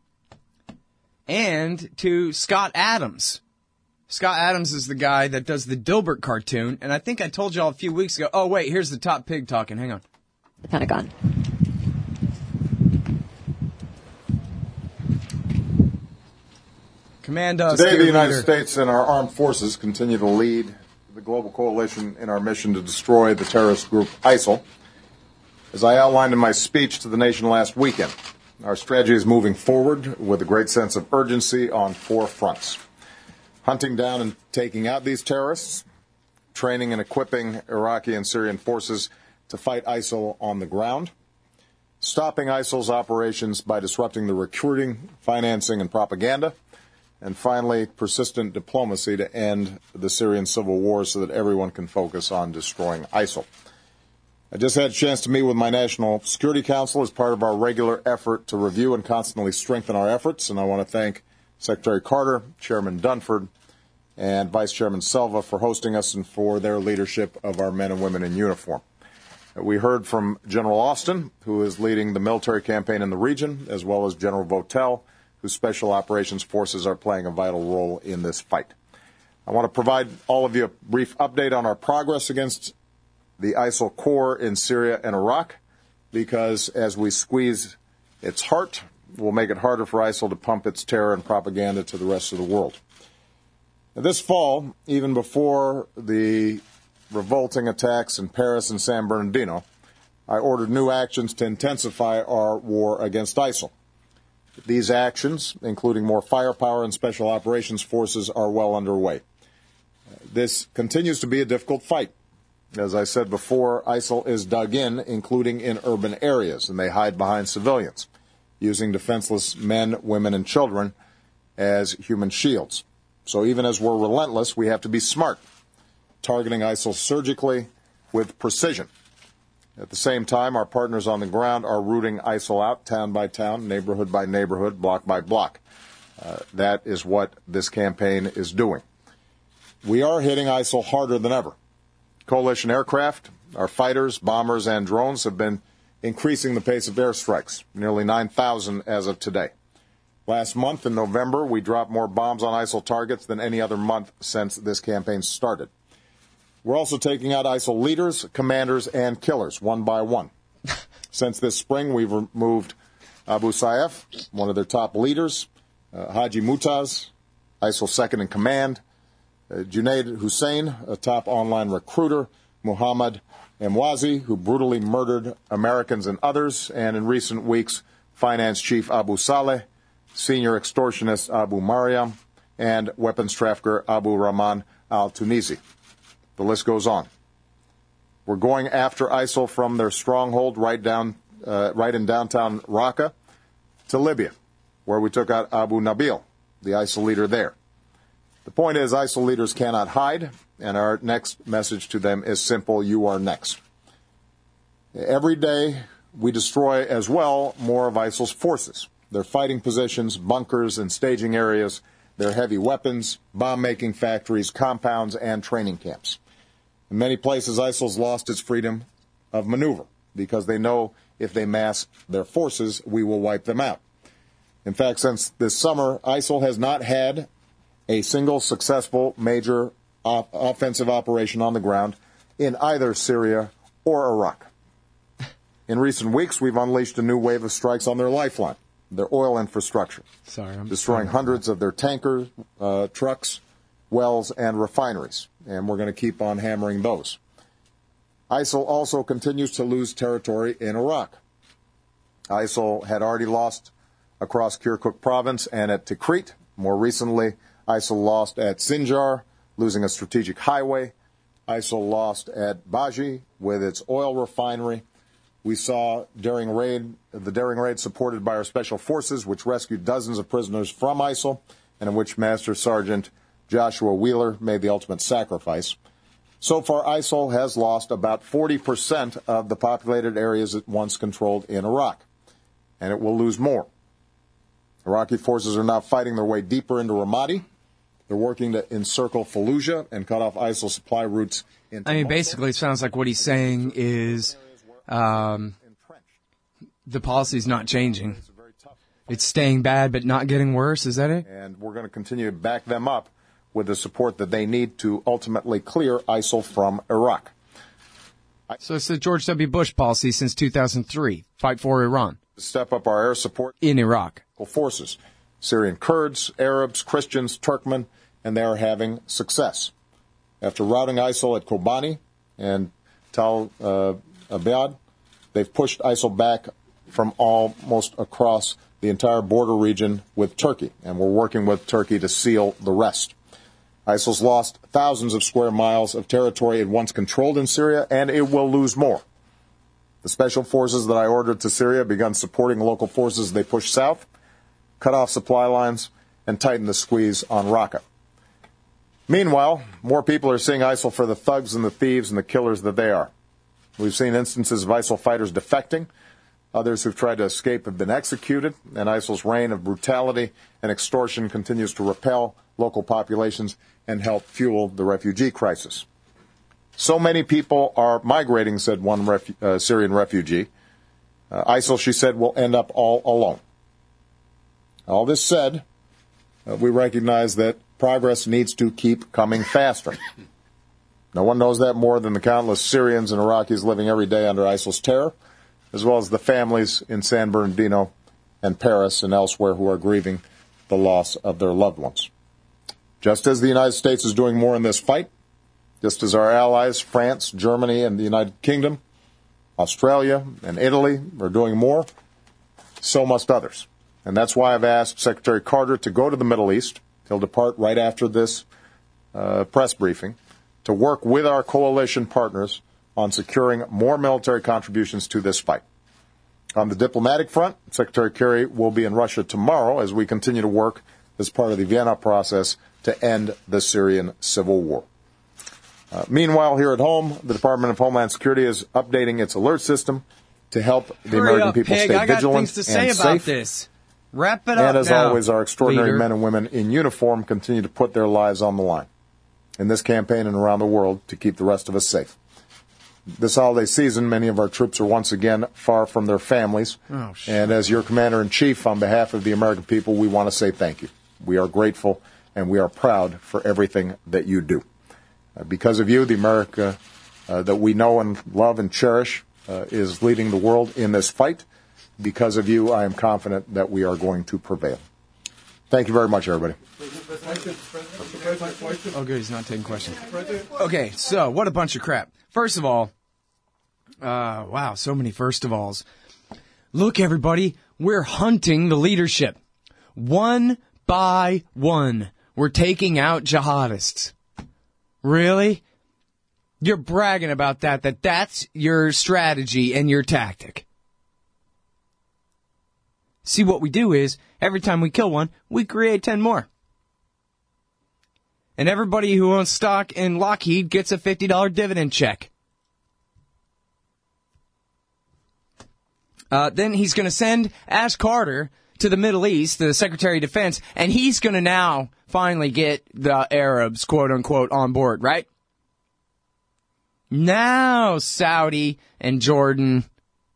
and to Scott Adams. Scott Adams is the guy that does the Dilbert cartoon, and I think I told y'all a few weeks ago. Oh, wait, here's the top pig talking. Hang on. The Pentagon. Command us. Today, the United leader. States and our armed forces continue to lead the global coalition in our mission to destroy the terrorist group ISIL. As I outlined in my speech to the nation last weekend, our strategy is moving forward with a great sense of urgency on four fronts. Hunting down and taking out these terrorists, training and equipping Iraqi and Syrian forces to fight ISIL on the ground, stopping ISIL's operations by disrupting the recruiting, financing, and propaganda, and finally, persistent diplomacy to end the Syrian civil war so that everyone can focus on destroying ISIL. I just had a chance to meet with my National Security Council as part of our regular effort to review and constantly strengthen our efforts, and I want to thank Secretary Carter, Chairman Dunford, and Vice Chairman Selva for hosting us and for their leadership of our men and women in uniform. We heard from General Austin, who is leading the military campaign in the region, as well as General Votel, whose Special Operations Forces are playing a vital role in this fight. I want to provide all of you a brief update on our progress against the ISIL core in Syria and Iraq, because as we squeeze its heart, we'll make it harder for ISIL to pump its terror and propaganda to the rest of the world. Now, this fall, even before the revolting attacks in Paris and San Bernardino, I ordered new actions to intensify our war against ISIL. These actions, including more firepower and special operations forces, are well underway. This continues to be a difficult fight. As I said before, ISIL is dug in, including in urban areas, and they hide behind civilians, using defenseless men, women, and children as human shields. So even as we're relentless, we have to be smart, targeting ISIL surgically with precision. At the same time, our partners on the ground are rooting ISIL out town by town, neighborhood by neighborhood, block by block. Uh, that is what this campaign is doing. We are hitting ISIL harder than ever. Coalition aircraft, our fighters, bombers, and drones have been increasing the pace of airstrikes, nearly nine thousand as of today. Last month, in November, we dropped more bombs on ISIL targets than any other month since this campaign started. We're also taking out ISIL leaders, commanders, and killers, one by one. Since this spring, we've removed Abu Sayyaf, one of their top leaders, uh, Haji Mutaz, ISIL second in command, uh, Junaid Hussein, a top online recruiter, Muhammad Emwazi, who brutally murdered Americans and others, and in recent weeks, finance chief Abu Saleh, senior extortionist Abu Mariam, and weapons trafficker Abu Rahman al-Tunisi. The list goes on. We're going after ISIL from their stronghold right down, uh, right in downtown Raqqa to Libya, where we took out Abu Nabil, the ISIL leader there. The point is, ISIL leaders cannot hide, and our next message to them is simple: you are next. Every day, we destroy as well more of ISIL's forces, their fighting positions, bunkers, and staging areas, their heavy weapons, bomb-making factories, compounds, and training camps. In many places, ISIL's lost its freedom of maneuver because they know if they mass their forces, we will wipe them out. In fact, since this summer, ISIL has not had a single successful major op- offensive operation on the ground in either Syria or Iraq. In recent weeks, we've unleashed a new wave of strikes on their lifeline, their oil infrastructure, Sorry, I'm destroying hundreds of their tankers, uh, trucks, wells, and refineries. And we're going to keep on hammering those. ISIL also continues to lose territory in Iraq. ISIL had already lost across Kirkuk province and at Tikrit. More recently, ISIL lost at Sinjar, losing a strategic highway. ISIL lost at Baji with its oil refinery. We saw daring raid, the daring raid supported by our special forces, which rescued dozens of prisoners from ISIL, and in which Master Sergeant Joshua Wheeler made the ultimate sacrifice. So far, ISIL has lost about forty percent of the populated areas it once controlled in Iraq, and it will lose more. Iraqi forces are now fighting their way deeper into Ramadi. They're working to encircle Fallujah and cut off ISIL supply routes into I mean, Mosul. basically, it sounds like what he's saying is um, the policy's not changing. It's staying bad but not getting worse. Is that it? And we're going to continue to back them up with the support that they need to ultimately clear ISIL from Iraq. So it's the George W. Bush policy since two thousand three. Fight for Iran. Step up our air support In Iraq. forces, Syrian Kurds, Arabs, Christians, Turkmen, and they are having success. After routing ISIL at Kobani and Tal uh, Abyad, they've pushed ISIL back from almost across the entire border region with Turkey, and we're working with Turkey to seal the rest. ISIL's lost thousands of square miles of territory it once controlled in Syria, and it will lose more. The special forces that I ordered to Syria begun supporting local forces as they push south, cut off supply lines, and tighten the squeeze on Raqqa. Meanwhile, more people are seeing ISIL for the thugs and the thieves and the killers that they are. We've seen instances of ISIL fighters defecting. Others who've tried to escape have been executed, and ISIL's reign of brutality and extortion continues to repel local populations and help fuel the refugee crisis. So many people are migrating, said one refu- uh, Syrian refugee. Uh, ISIL, she said, will end up all alone. All this said, uh, we recognize that progress needs to keep coming faster. No one knows that more than the countless Syrians and Iraqis living every day under ISIL's terror, as well as the families in San Bernardino and Paris and elsewhere who are grieving the loss of their loved ones. Just as the United States is doing more in this fight, just as our allies, France, Germany, and the United Kingdom, Australia, and Italy are doing more, so must others. And that's why I've asked Secretary Carter to go to the Middle East. He'll depart right after this uh, press briefing to work with our coalition partners on securing more military contributions to this fight. On the diplomatic front, Secretary Kerry will be in Russia tomorrow as we continue to work as part of the Vienna process to end the Syrian civil war. Uh, meanwhile, here at home, the Department of Homeland Security is updating its alert system to help the Hurry American up, people pig. stay I got vigilant things to say and about safe. this. Wrap it up And as now, always, our extraordinary leader. men and women in uniform continue to put their lives on the line in this campaign and around the world to keep the rest of us safe. This holiday season, many of our troops are once again far from their families. Oh, shit. And as your commander-in-chief, on behalf of the American people, we want to say thank you. We are grateful and we are proud for everything that you do. Uh, because of you, the America uh, that we know and love and cherish uh, is leading the world in this fight. Because of you, I am confident that we are going to prevail. Thank you very much, everybody. Oh, good. He's not taking questions. Okay, so what a bunch of crap. First of all, uh, wow, so many first of alls. Look, everybody, we're hunting the leadership. One by one, we're taking out jihadists. Really? You're bragging about that, that that's your strategy and your tactic. See, what we do is, every time we kill one, we create ten more. And everybody who owns stock in Lockheed gets a fifty dollars dividend check. Uh, then he's going to send Ash Carter to the Middle East, the Secretary of Defense, and he's going to now finally get the Arabs, quote unquote, on board, right? Now Saudi and Jordan,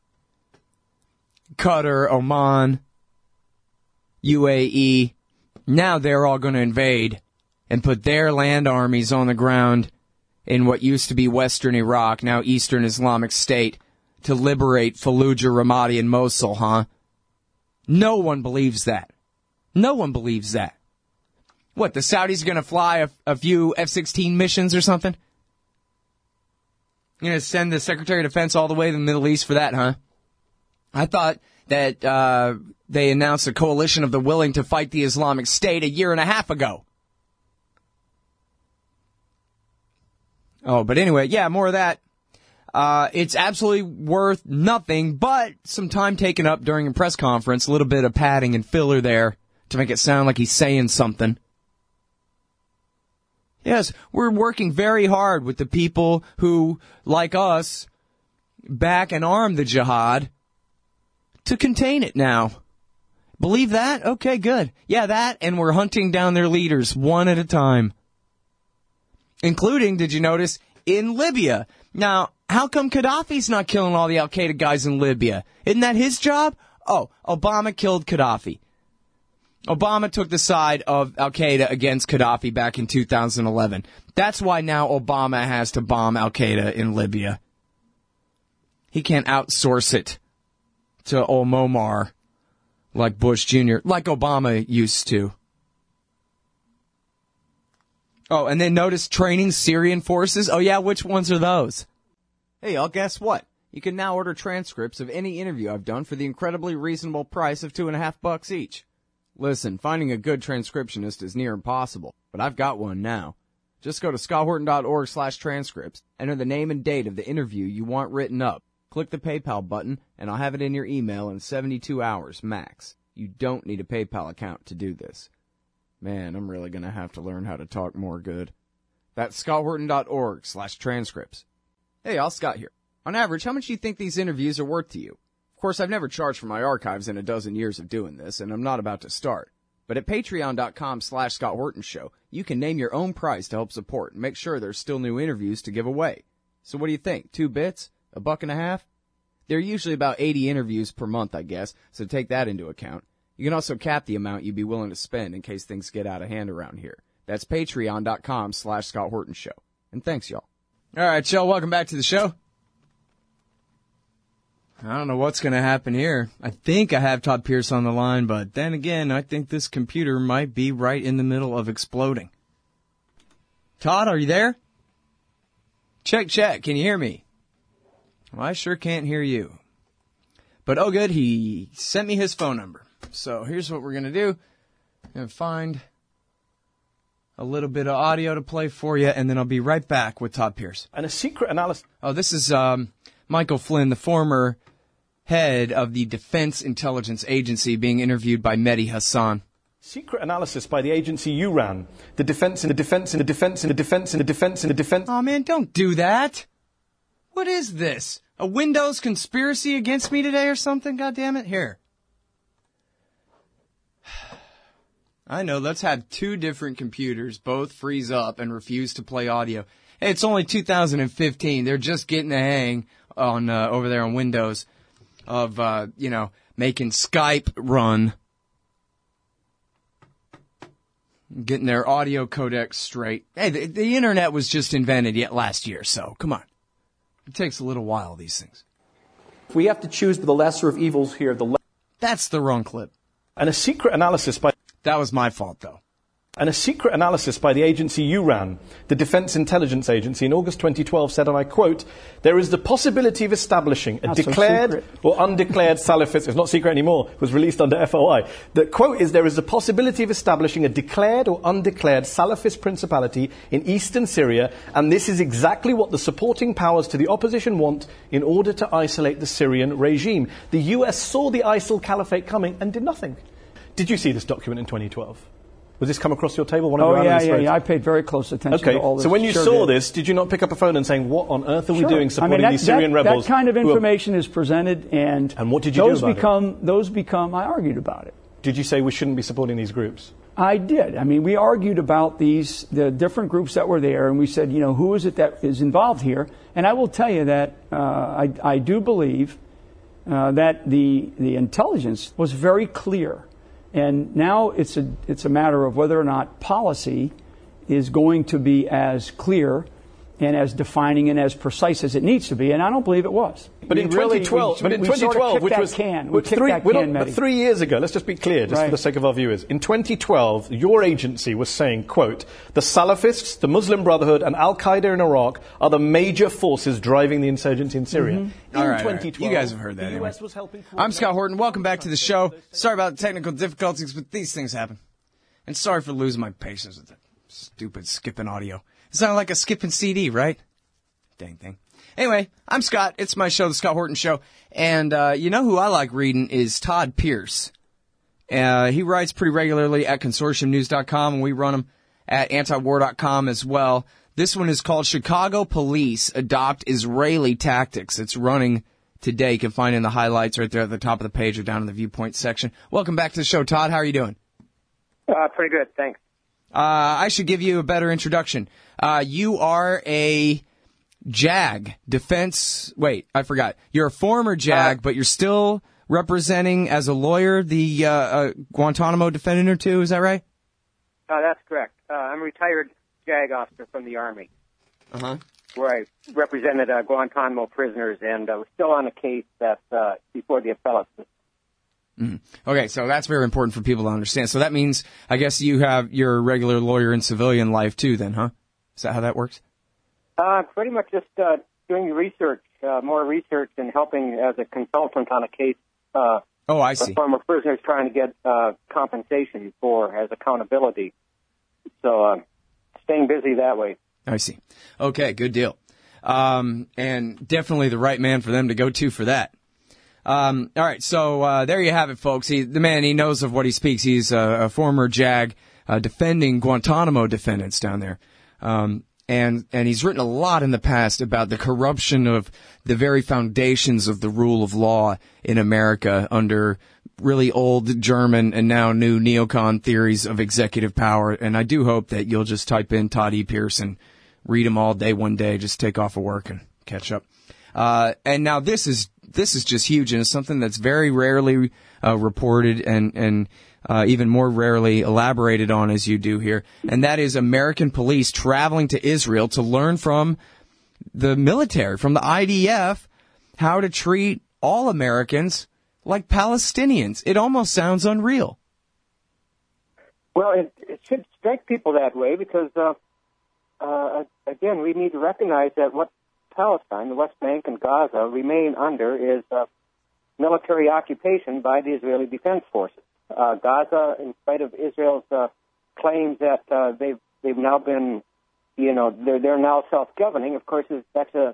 Qatar, Oman, U A E, now they're all going to invade and put their land armies on the ground in what used to be Western Iraq, now Eastern Islamic State, to liberate Fallujah, Ramadi, and Mosul, huh? No one believes that. No one believes that. What, the Saudis are going to fly a, a few F sixteen missions or something? You're going to send the Secretary of Defense all the way to the Middle East for that, huh? I thought that uh, they announced a coalition of the willing to fight the Islamic State a year and a half ago. Oh, but anyway, yeah, more of that. Uh, it's absolutely worth nothing but some time taken up during a press conference, a little bit of padding and filler there to make it sound like he's saying something. Yes, we're working very hard with the people who, like us, back and arm the jihad to contain it now. Believe that? Okay, good. Yeah, that, and we're hunting down their leaders one at a time. Including, did you notice, in Libya. Now, how come Gaddafi's not killing all the Al-Qaeda guys in Libya? Isn't that his job? Oh, Obama killed Gaddafi. Obama took the side of Al-Qaeda against Gaddafi back in two thousand eleven. That's why now Obama has to bomb Al-Qaeda in Libya. He can't outsource it to old Muammar like Bush Junior, like Obama used to. Oh, and then notice training Syrian forces? Oh yeah, which ones are those? Hey, y'all, guess what? You can now order transcripts of any interview I've done for the incredibly reasonable price of two and a half bucks each. Listen, finding a good transcriptionist is near impossible, but I've got one now. Just go to scotthorton.org slash transcripts, enter the name and date of the interview you want written up, click the PayPal button, and I'll have it in your email in seventy-two hours max. You don't need a PayPal account to do this. Man, I'm really going to have to learn how to talk more good. That's scotthorton.org slash transcripts. Hey, y'all, Scott here. On average, how much do you think these interviews are worth to you? Of course, I've never charged for my archives in a dozen years of doing this, and I'm not about to start. But at patreon.com slash Scott Horton Show, you can name your own price to help support and make sure there's still new interviews to give away. So what do you think? Two bits? A buck and a half? There are usually about eighty interviews per month, I guess, so take that into account. You can also cap the amount you'd be willing to spend in case things get out of hand around here. That's patreon.com slash Scott Horton Show. And thanks, y'all. All right, y'all, welcome back to the show. I don't know what's going to happen here. I think I have Todd Pierce on the line, but then again, I think this computer might be right in the middle of exploding. Todd, are you there? Check, check. Can you hear me? Well, I sure can't hear you. But oh good, he sent me his phone number. So here's what we're going to do. I'm going to find a little bit of audio to play for you, and then I'll be right back with Todd Pierce. And a secret analysis. Oh, this is um, Michael Flynn, the former head of the Defense Intelligence Agency, being interviewed by Mehdi Hassan. Secret analysis by the agency you ran. The defense in the defense in the defense in the defense in the defense in the defense. Oh, man, don't do that. What is this? A Windows conspiracy against me today or something? God damn it. Here. I know, let's have two different computers, both freeze up and refuse to play audio. Hey, it's only two thousand fifteen. They're just getting a hang on uh, over there on Windows of, uh, you know, making Skype run. Getting their audio codecs straight. Hey, the, the internet was just invented yet last year, so come on. It takes a little while, these things. If we have to choose the lesser of evils here, the le- That's the wrong clip. And a secret analysis by That was my fault, though. And a secret analysis by the agency you ran, the Defense Intelligence Agency, in August twenty twelve said, and I quote, there is the possibility of establishing a Not so declared secret. or undeclared Salafist, it's not secret anymore, it was released under F O I. The quote is, there is the possibility of establishing a declared or undeclared Salafist principality in eastern Syria, and this is exactly what the supporting powers to the opposition want in order to isolate the Syrian regime. The U S saw the ISIL caliphate coming and did nothing. Did you see this document in twenty twelve? Was this come across your table? One of Oh, your yeah, analysts yeah, wrote? yeah. I paid very close attention Okay, to all this. so when you Sure saw did. this, did you not pick up a phone and saying, what on earth are we Sure. doing supporting I mean, that, these Syrian that, rebels? That kind of who are- information is presented, and, And what did you those do about become, it? Those become, I argued about it. Did you say we shouldn't be supporting these groups? I did. I mean, we argued about these, the different groups that were there, and we said, you know, who is it that is involved here? And I will tell you that uh, I, I do believe uh, that the, the intelligence was very clear. And now it's a, it's a matter of whether or not policy is going to be as clear and as defining and as precise as it needs to be, and I don't believe it was. But We in really- twenty twelve, we- but in we twenty twelve, sort of kicked which that was can. We which kicked three, that we're can, not- but Mehdi. three years ago, let's just be clear, just for Right. the sake of our viewers. In twenty twelve, your agency was saying, quote, the Salafists, the Muslim Brotherhood, and Al Qaeda in Iraq are the major forces driving the insurgency in Syria. In All right, all right. twenty twelve, You guys have heard that the anyway. U S was helping. I'm Scott Horton. Welcome back to the show. Sorry about the technical difficulties, but these things happen. And sorry for losing my patience with that stupid skipping audio. It sounded like a skipping C D, right? Dang thing. Anyway, I'm Scott. It's my show, The Scott Horton Show. And uh, you know who I like reading is Todd Pierce. Uh, he writes pretty regularly at consortium news dot com, and we run him at antiwar dot com as well. This one is called Chicago Police Adopt Israeli Tactics. It's running today. You can find it in the highlights right there at the top of the page or down in the viewpoint section. Welcome back to the show, Todd. How are you doing? Uh, pretty good, thanks. Uh, I should give you a better introduction. Uh, you are a JAG, defense, wait, I forgot. You're a former JAG, Uh, but you're still representing as a lawyer the uh, uh, Guantanamo defendant or two, is that right? Uh, that's correct. Uh, I'm a retired JAG officer from the Army, Uh-huh. where I represented uh, Guantanamo prisoners and uh, was still on a case that's uh, before the appellate system. Mm-hmm. Okay, so that's very important for people to understand. So that means, I guess you have your regular lawyer in civilian life too then, huh? Is that how that works? Uh, pretty much just uh, doing research, uh, more research and helping as a consultant on a case uh, Oh, I for see. former prisoners trying to get uh, compensation for as accountability. So uh, staying busy that way. I see. Okay, good deal. Um, and definitely the right man for them to go to for that. Um, all right, so uh, there you have it, folks. He, the man, he knows of what he speaks. He's a, a former JAG uh, defending Guantanamo defendants down there. Um, And, and he's written a lot in the past about the corruption of the very foundations of the rule of law in America under really old German and now new neocon theories of executive power. And I do hope that you'll just type in Todd E. Pearson, read them all day one day, just take off of work and catch up. Uh, and now this is, this is just huge, and it's something that's very rarely uh, reported and, and uh, even more rarely elaborated on as you do here. And that is American police traveling to Israel to learn from the military, from the I D F, how to treat all Americans like Palestinians. It almost sounds unreal. Well, it, it should strike people that way because, uh, uh, again, we need to recognize that what Palestine, the West Bank, and Gaza remain under is uh, military occupation by the Israeli Defense Forces. Uh, Gaza, in spite of Israel's uh, claims that uh, they've they've now been, you know, they're they're now self-governing. Of course, that's a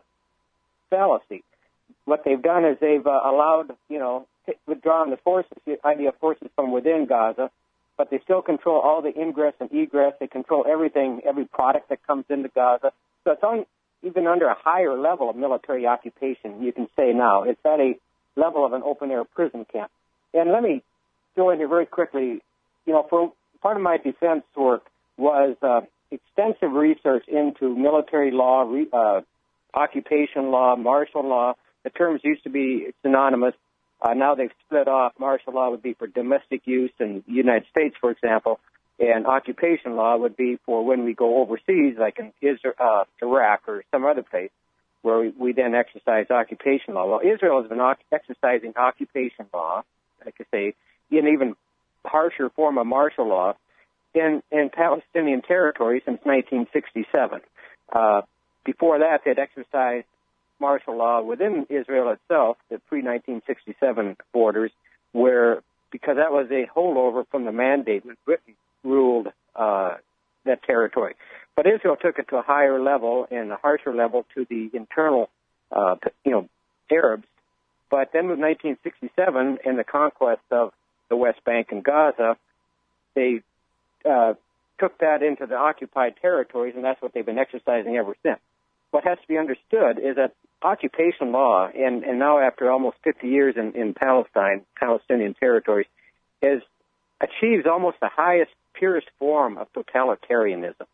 fallacy. What they've done is they've uh, allowed, you know, t- withdrawn the forces, the I D F forces from within Gaza, but they still control all the ingress and egress. They control everything, every product that comes into Gaza. So it's on, even under a higher level of military occupation, you can say now. It's at a level of an open-air prison camp. And let me go in here very quickly. You know, for part of my defense work was uh, extensive research into military law, re, uh, occupation law, martial law. The terms used to be synonymous. Uh, now they've split off. Martial law would be for domestic use in the United States, for example, and occupation law would be for when we go overseas, like in Israel, uh, Iraq or some other place, where we, we then exercise occupation law. Well, Israel has been exercising occupation law, like I say, in even harsher form of martial law in, in Palestinian territory since nineteen sixty-seven. Uh, before that, they'd exercised martial law within Israel itself, the pre-nineteen sixty-seven borders, where, because that was a holdover from the mandate when Britain ruled uh, that territory. But Israel took it to a higher level and a harsher level to the internal, uh, you know, Arabs. But then with nineteen sixty-seven and the conquest of the West Bank and Gaza, they uh, took that into the occupied territories, and that's what they've been exercising ever since. What has to be understood is that occupation law, and, and now after almost fifty years in, in Palestine, Palestinian territories, is achieves almost the highest, purest form of totalitarianism.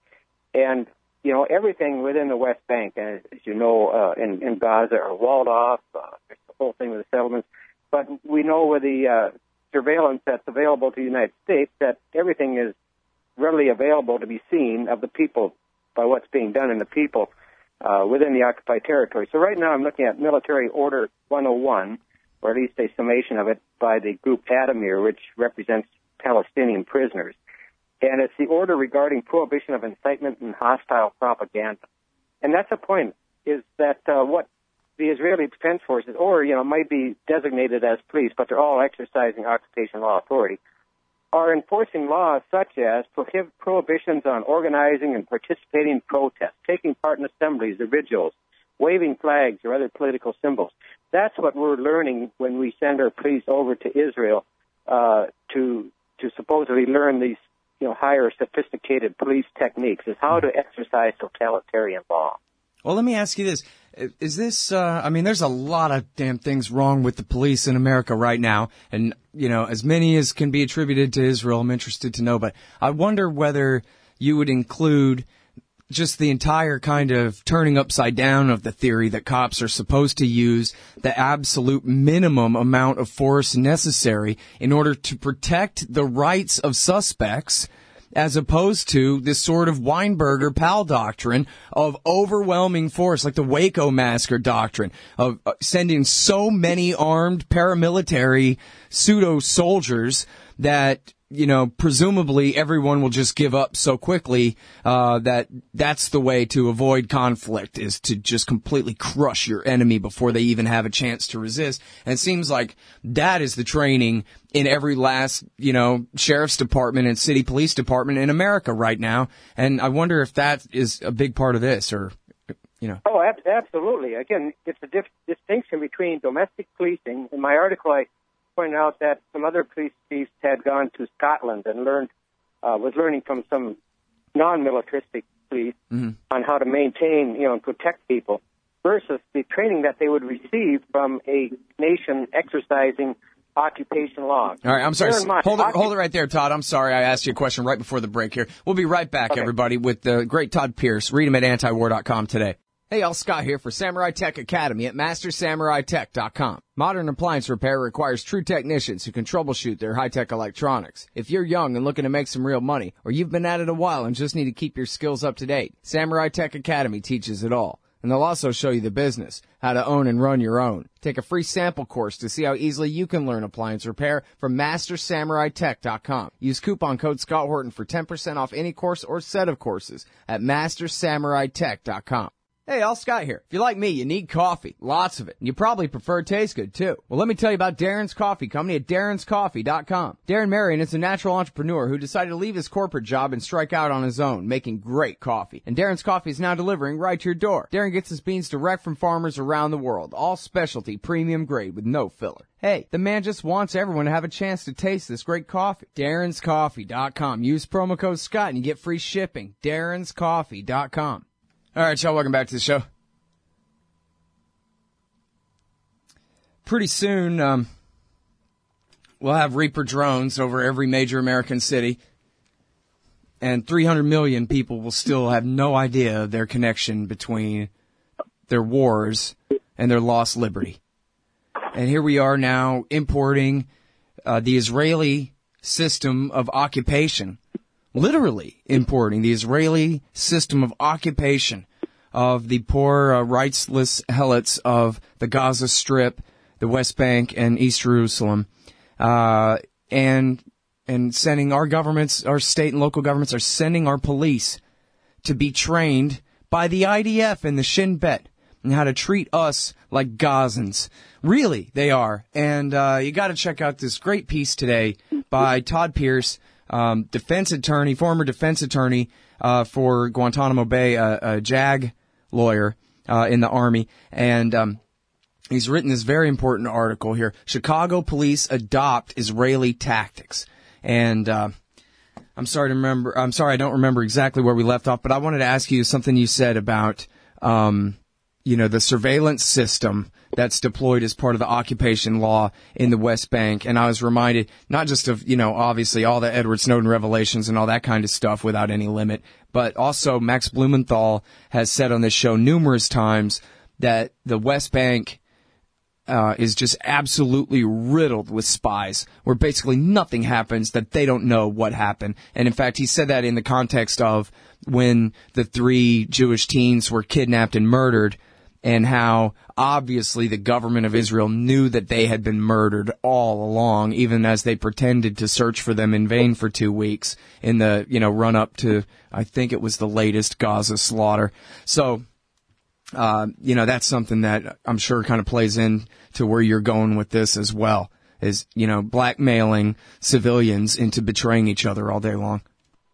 And, you know, everything within the West Bank, as, as you know, uh, in, in Gaza are walled off. Uh, there's the whole thing with the settlements. But we know with the uh, surveillance that's available to the United States that everything is readily available to be seen of the people by what's being done in the people uh, within the occupied territory. So right now I'm looking at Military Order one oh one, or at least a summation of it by the group Adamir, which represents Palestinian prisoners. And it's the order regarding prohibition of incitement and hostile propaganda. And that's the point, is that uh, what the Israeli Defense Forces, or, you know, might be designated as police, but they're all exercising occupation law authority, are enforcing laws such as prohib- prohibitions on organizing and participating in protests, taking part in assemblies or vigils, waving flags or other political symbols. That's what we're learning when we send our police over to Israel uh, to to supposedly learn these, you know, higher sophisticated police techniques, is how to exercise totalitarian law. Well, let me ask you this. Is this, uh, I mean, there's a lot of damn things wrong with the police in America right now, and, you know, as many as can be attributed to Israel, I'm interested to know, but I wonder whether you would include just the entire kind of turning upside down of the theory that cops are supposed to use the absolute minimum amount of force necessary in order to protect the rights of suspects, as opposed to this sort of Weinberger Powell doctrine of overwhelming force, like the Waco massacre doctrine of sending so many armed paramilitary pseudo soldiers that, you know, presumably everyone will just give up so quickly uh, that that's the way to avoid conflict, is to just completely crush your enemy before they even have a chance to resist. And it seems like that is the training in every last, you know, sheriff's department and city police department in America right now. And I wonder if that is a big part of this, or, you know. Oh, ab- absolutely. Again, it's a dif- distinction between domestic policing. In my article, I pointed out that some other police chiefs had gone to Scotland and learned, uh, was learning from some non-militaristic police Mm-hmm. on how to maintain, you know, and protect people, versus the training that they would receive from a nation exercising occupation laws. All right, I'm sorry. Bear in mind, Hold it, occup- hold it right there, Todd. I'm sorry. I asked you a question right before the break here. We'll be right back, Okay. everybody, with the great Todd Pierce. Read him at anti war dot com today. Hey, y'all, Scott here for Samurai Tech Academy at master samurai tech dot com. Modern appliance repair requires true technicians who can troubleshoot their high-tech electronics. If you're young and looking to make some real money, or you've been at it a while and just need to keep your skills up to date, Samurai Tech Academy teaches it all. And they'll also show you the business, how to own and run your own. Take a free sample course to see how easily you can learn appliance repair from master samurai tech dot com. Use coupon code Scott Horton for ten percent off any course or set of courses at master samurai tech dot com. Hey, all, Scott here. If you're like me, you need coffee. Lots of it. And you probably prefer it tastes good, too. Well, let me tell you about Darren's Coffee Company at darrens coffee dot com. Darren Marion is a natural entrepreneur who decided to leave his corporate job and strike out on his own, making great coffee. And Darren's Coffee is now delivering right to your door. Darren gets his beans direct from farmers around the world. All specialty, premium grade with no filler. Hey, the man just wants everyone to have a chance to taste this great coffee. darrens coffee dot com. Use promo code Scott and you get free shipping. darrens coffee dot com. All right, y'all, welcome back to the show. Pretty soon, um, we'll have Reaper drones over every major American city, and three hundred million people will still have no idea of their connection between their wars and their lost liberty. And here we are now importing uh, the Israeli system of occupation, literally importing the Israeli system of occupation of the poor, uh, rightsless helots of the Gaza Strip, the West Bank, and East Jerusalem, uh, and and sending our governments, our state and local governments, are sending our police to be trained by the I D F and the Shin Bet and how to treat us like Gazans. Really, they are. And uh, you got to check out this great piece today by Todd Pierce, um, defense attorney, former defense attorney uh, for Guantanamo Bay, uh, a JAG lawyer uh, in the Army, and um, he's written this very important article here. Chicago police adopt Israeli tactics, and uh, I'm sorry to remember. I'm sorry I don't remember exactly where we left off, but I wanted to ask you something you said about, um, you know, the surveillance system that's deployed as part of the occupation law in the West Bank. And I was reminded not just of, you know, obviously all the Edward Snowden revelations and all that kind of stuff without any limit, but also Max Blumenthal has said on this show numerous times that the West Bank uh, is just absolutely riddled with spies, where basically nothing happens that they don't know what happened. And in fact, he said that in the context of when the three Jewish teens were kidnapped and murdered, and how obviously the government of Israel knew that they had been murdered all along, even as they pretended to search for them in vain for two weeks in the, you know, run up to, I think it was the latest Gaza slaughter. So, uh, you know, that's something that I'm sure kind of plays in to where you're going with this as well, is, you know, blackmailing civilians into betraying each other all day long.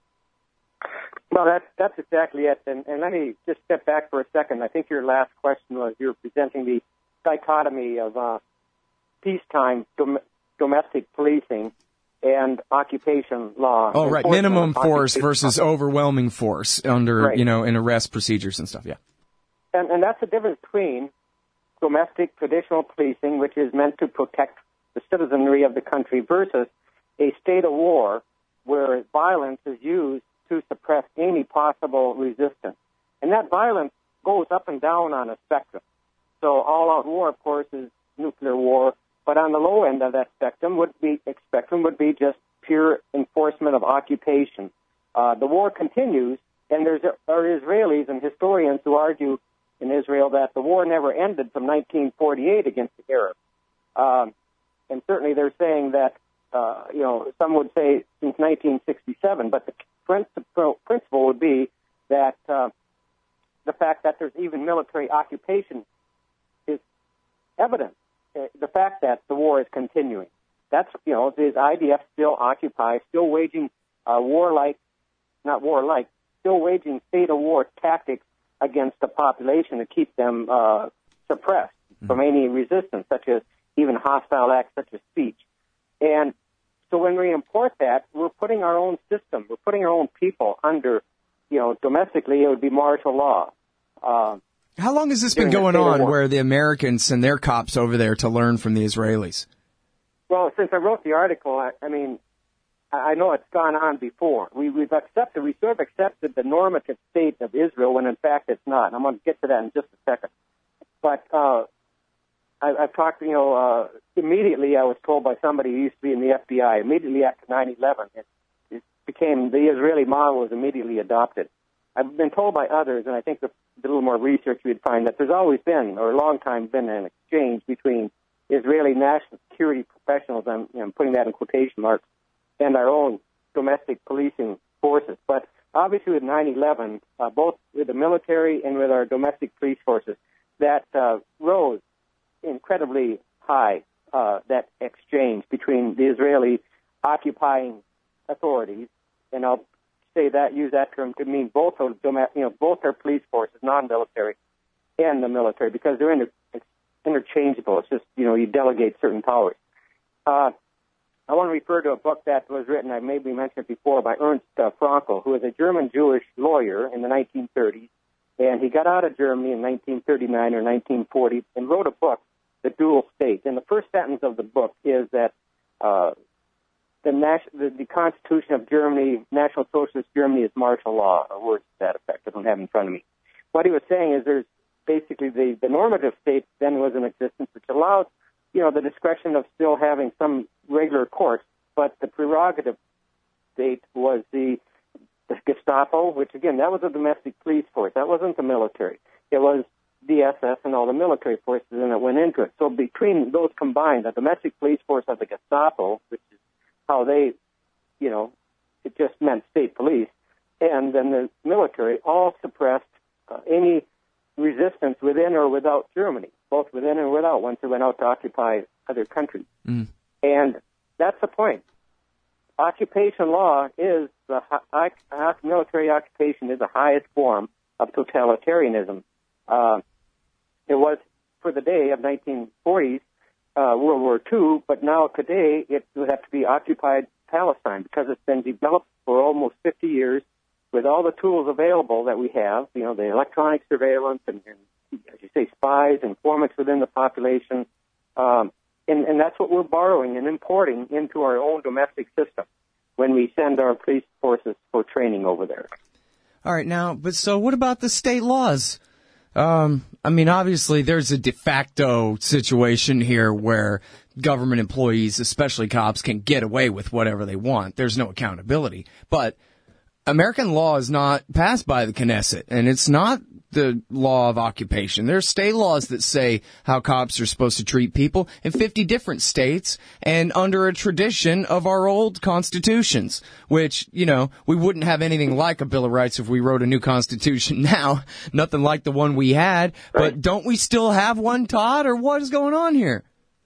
Well, that's, that's exactly it. And, and let me just step back for a second. I think your last question was you were presenting the dichotomy of uh, peacetime dom- domestic policing and occupation law. Oh, right. Minimum force versus law. overwhelming force under, Right. you know, in arrest procedures and stuff. Yeah. And, and that's the difference between domestic traditional policing, which is meant to protect the citizenry of the country, versus a state of war where violence is used to suppress any possible resistance. And that violence goes up and down on a spectrum. So all-out war, of course, is nuclear war, but on the low end of that spectrum would be spectrum would be just pure enforcement of occupation. Uh, the war continues, and there's are Israelis and historians who argue in Israel that the war never ended from nineteen forty-eight against the Arabs. Um, and certainly they're saying that, uh, you know, some would say since nineteen sixty-seven, but the principle, principle would be that uh, the fact that there's even military occupation is evidence. Uh, the fact that the war is continuing. That's, you know, the I D F still occupies, still waging uh, war-like, not war-like, still waging state of war tactics against the population to keep them uh, suppressed mm-hmm. from any resistance, such as even hostile acts such as speech. And so when we import that, we're putting our own system, we're putting our own people under you know, domestically, it would be martial law. Uh, How long has this been going on where the Americans send their cops over there to learn from the Israelis? Well, since I wrote the article, I, I mean, I know it's gone on before. We, we've accepted, we sort of accepted the normative state of Israel when in fact it's not. I'm going to get to that in just a second. But uh, I, I've talked, you know, uh, immediately I was told by somebody who used to be in the F B I, immediately after nine eleven, it, it became, the Israeli model was immediately adopted. I've been told by others, and I think with a little more research we'd find that there's always been, or a long time been, an exchange between Israeli national security professionals, I'm, you know, I'm putting that in quotation marks, and our own domestic policing forces. But obviously with nine eleven, uh, both with the military and with our domestic police forces, that uh, rose incredibly high, uh, that exchange between the Israeli occupying authorities, and I'll say that, use that term to mean both of you know, both our police forces, non-military, and the military, because they're inter- interchangeable. It's just, you know, you delegate certain powers. Uh, I want to refer to a book that was written, I maybe mentioned it before, by Ernst uh, Frankl, who was a German-Jewish lawyer in the nineteen thirties, and he got out of Germany in nineteen thirty-nine or nineteen forty and wrote a book, The Dual State. And the first sentence of the book is that uh, the, nas- the, the Constitution of Germany, National Socialist Germany, is martial law, or words to that effect. I don't have it in front of me. What he was saying is there's basically the, the normative state then was in existence, which allowed, you know, the discretion of still having some regular courts, but the prerogative state was the, the Gestapo, which, again, that was a domestic police force. That wasn't the military. It was D S S and all the military forces, and it went into it. So between those combined, the domestic police force of the Gestapo, which is how they, you know, it just meant state police, and then the military all suppressed uh, any resistance within or without Germany, both within and without, once it went out to occupy other countries. Mm. And that's the point. Occupation law is, the hi- military occupation is the highest form of totalitarianism. Uh, it was for the day of nineteen forties, uh, World War Two, but now today it would have to be occupied Palestine because it's been developed for almost fifty years with all the tools available that we have, you know, the electronic surveillance and, and as you say, spies, informants within the population, um, and, and that's what we're borrowing and importing into our own domestic system when we send our police forces for training over there. All right, now, but so what about the state laws? Um, I mean, obviously, there's a de facto situation here where government employees, especially cops, can get away with whatever they want. There's no accountability. But American law is not passed by the Knesset, and it's not the law of occupation. There's state laws that say how cops are supposed to treat people in fifty different states and under a tradition of our old constitutions, which, you know, we wouldn't have anything like a Bill of Rights if we wrote a new constitution now. Nothing like the one we had. Right. But don't we still have one, Todd, or what is going on here?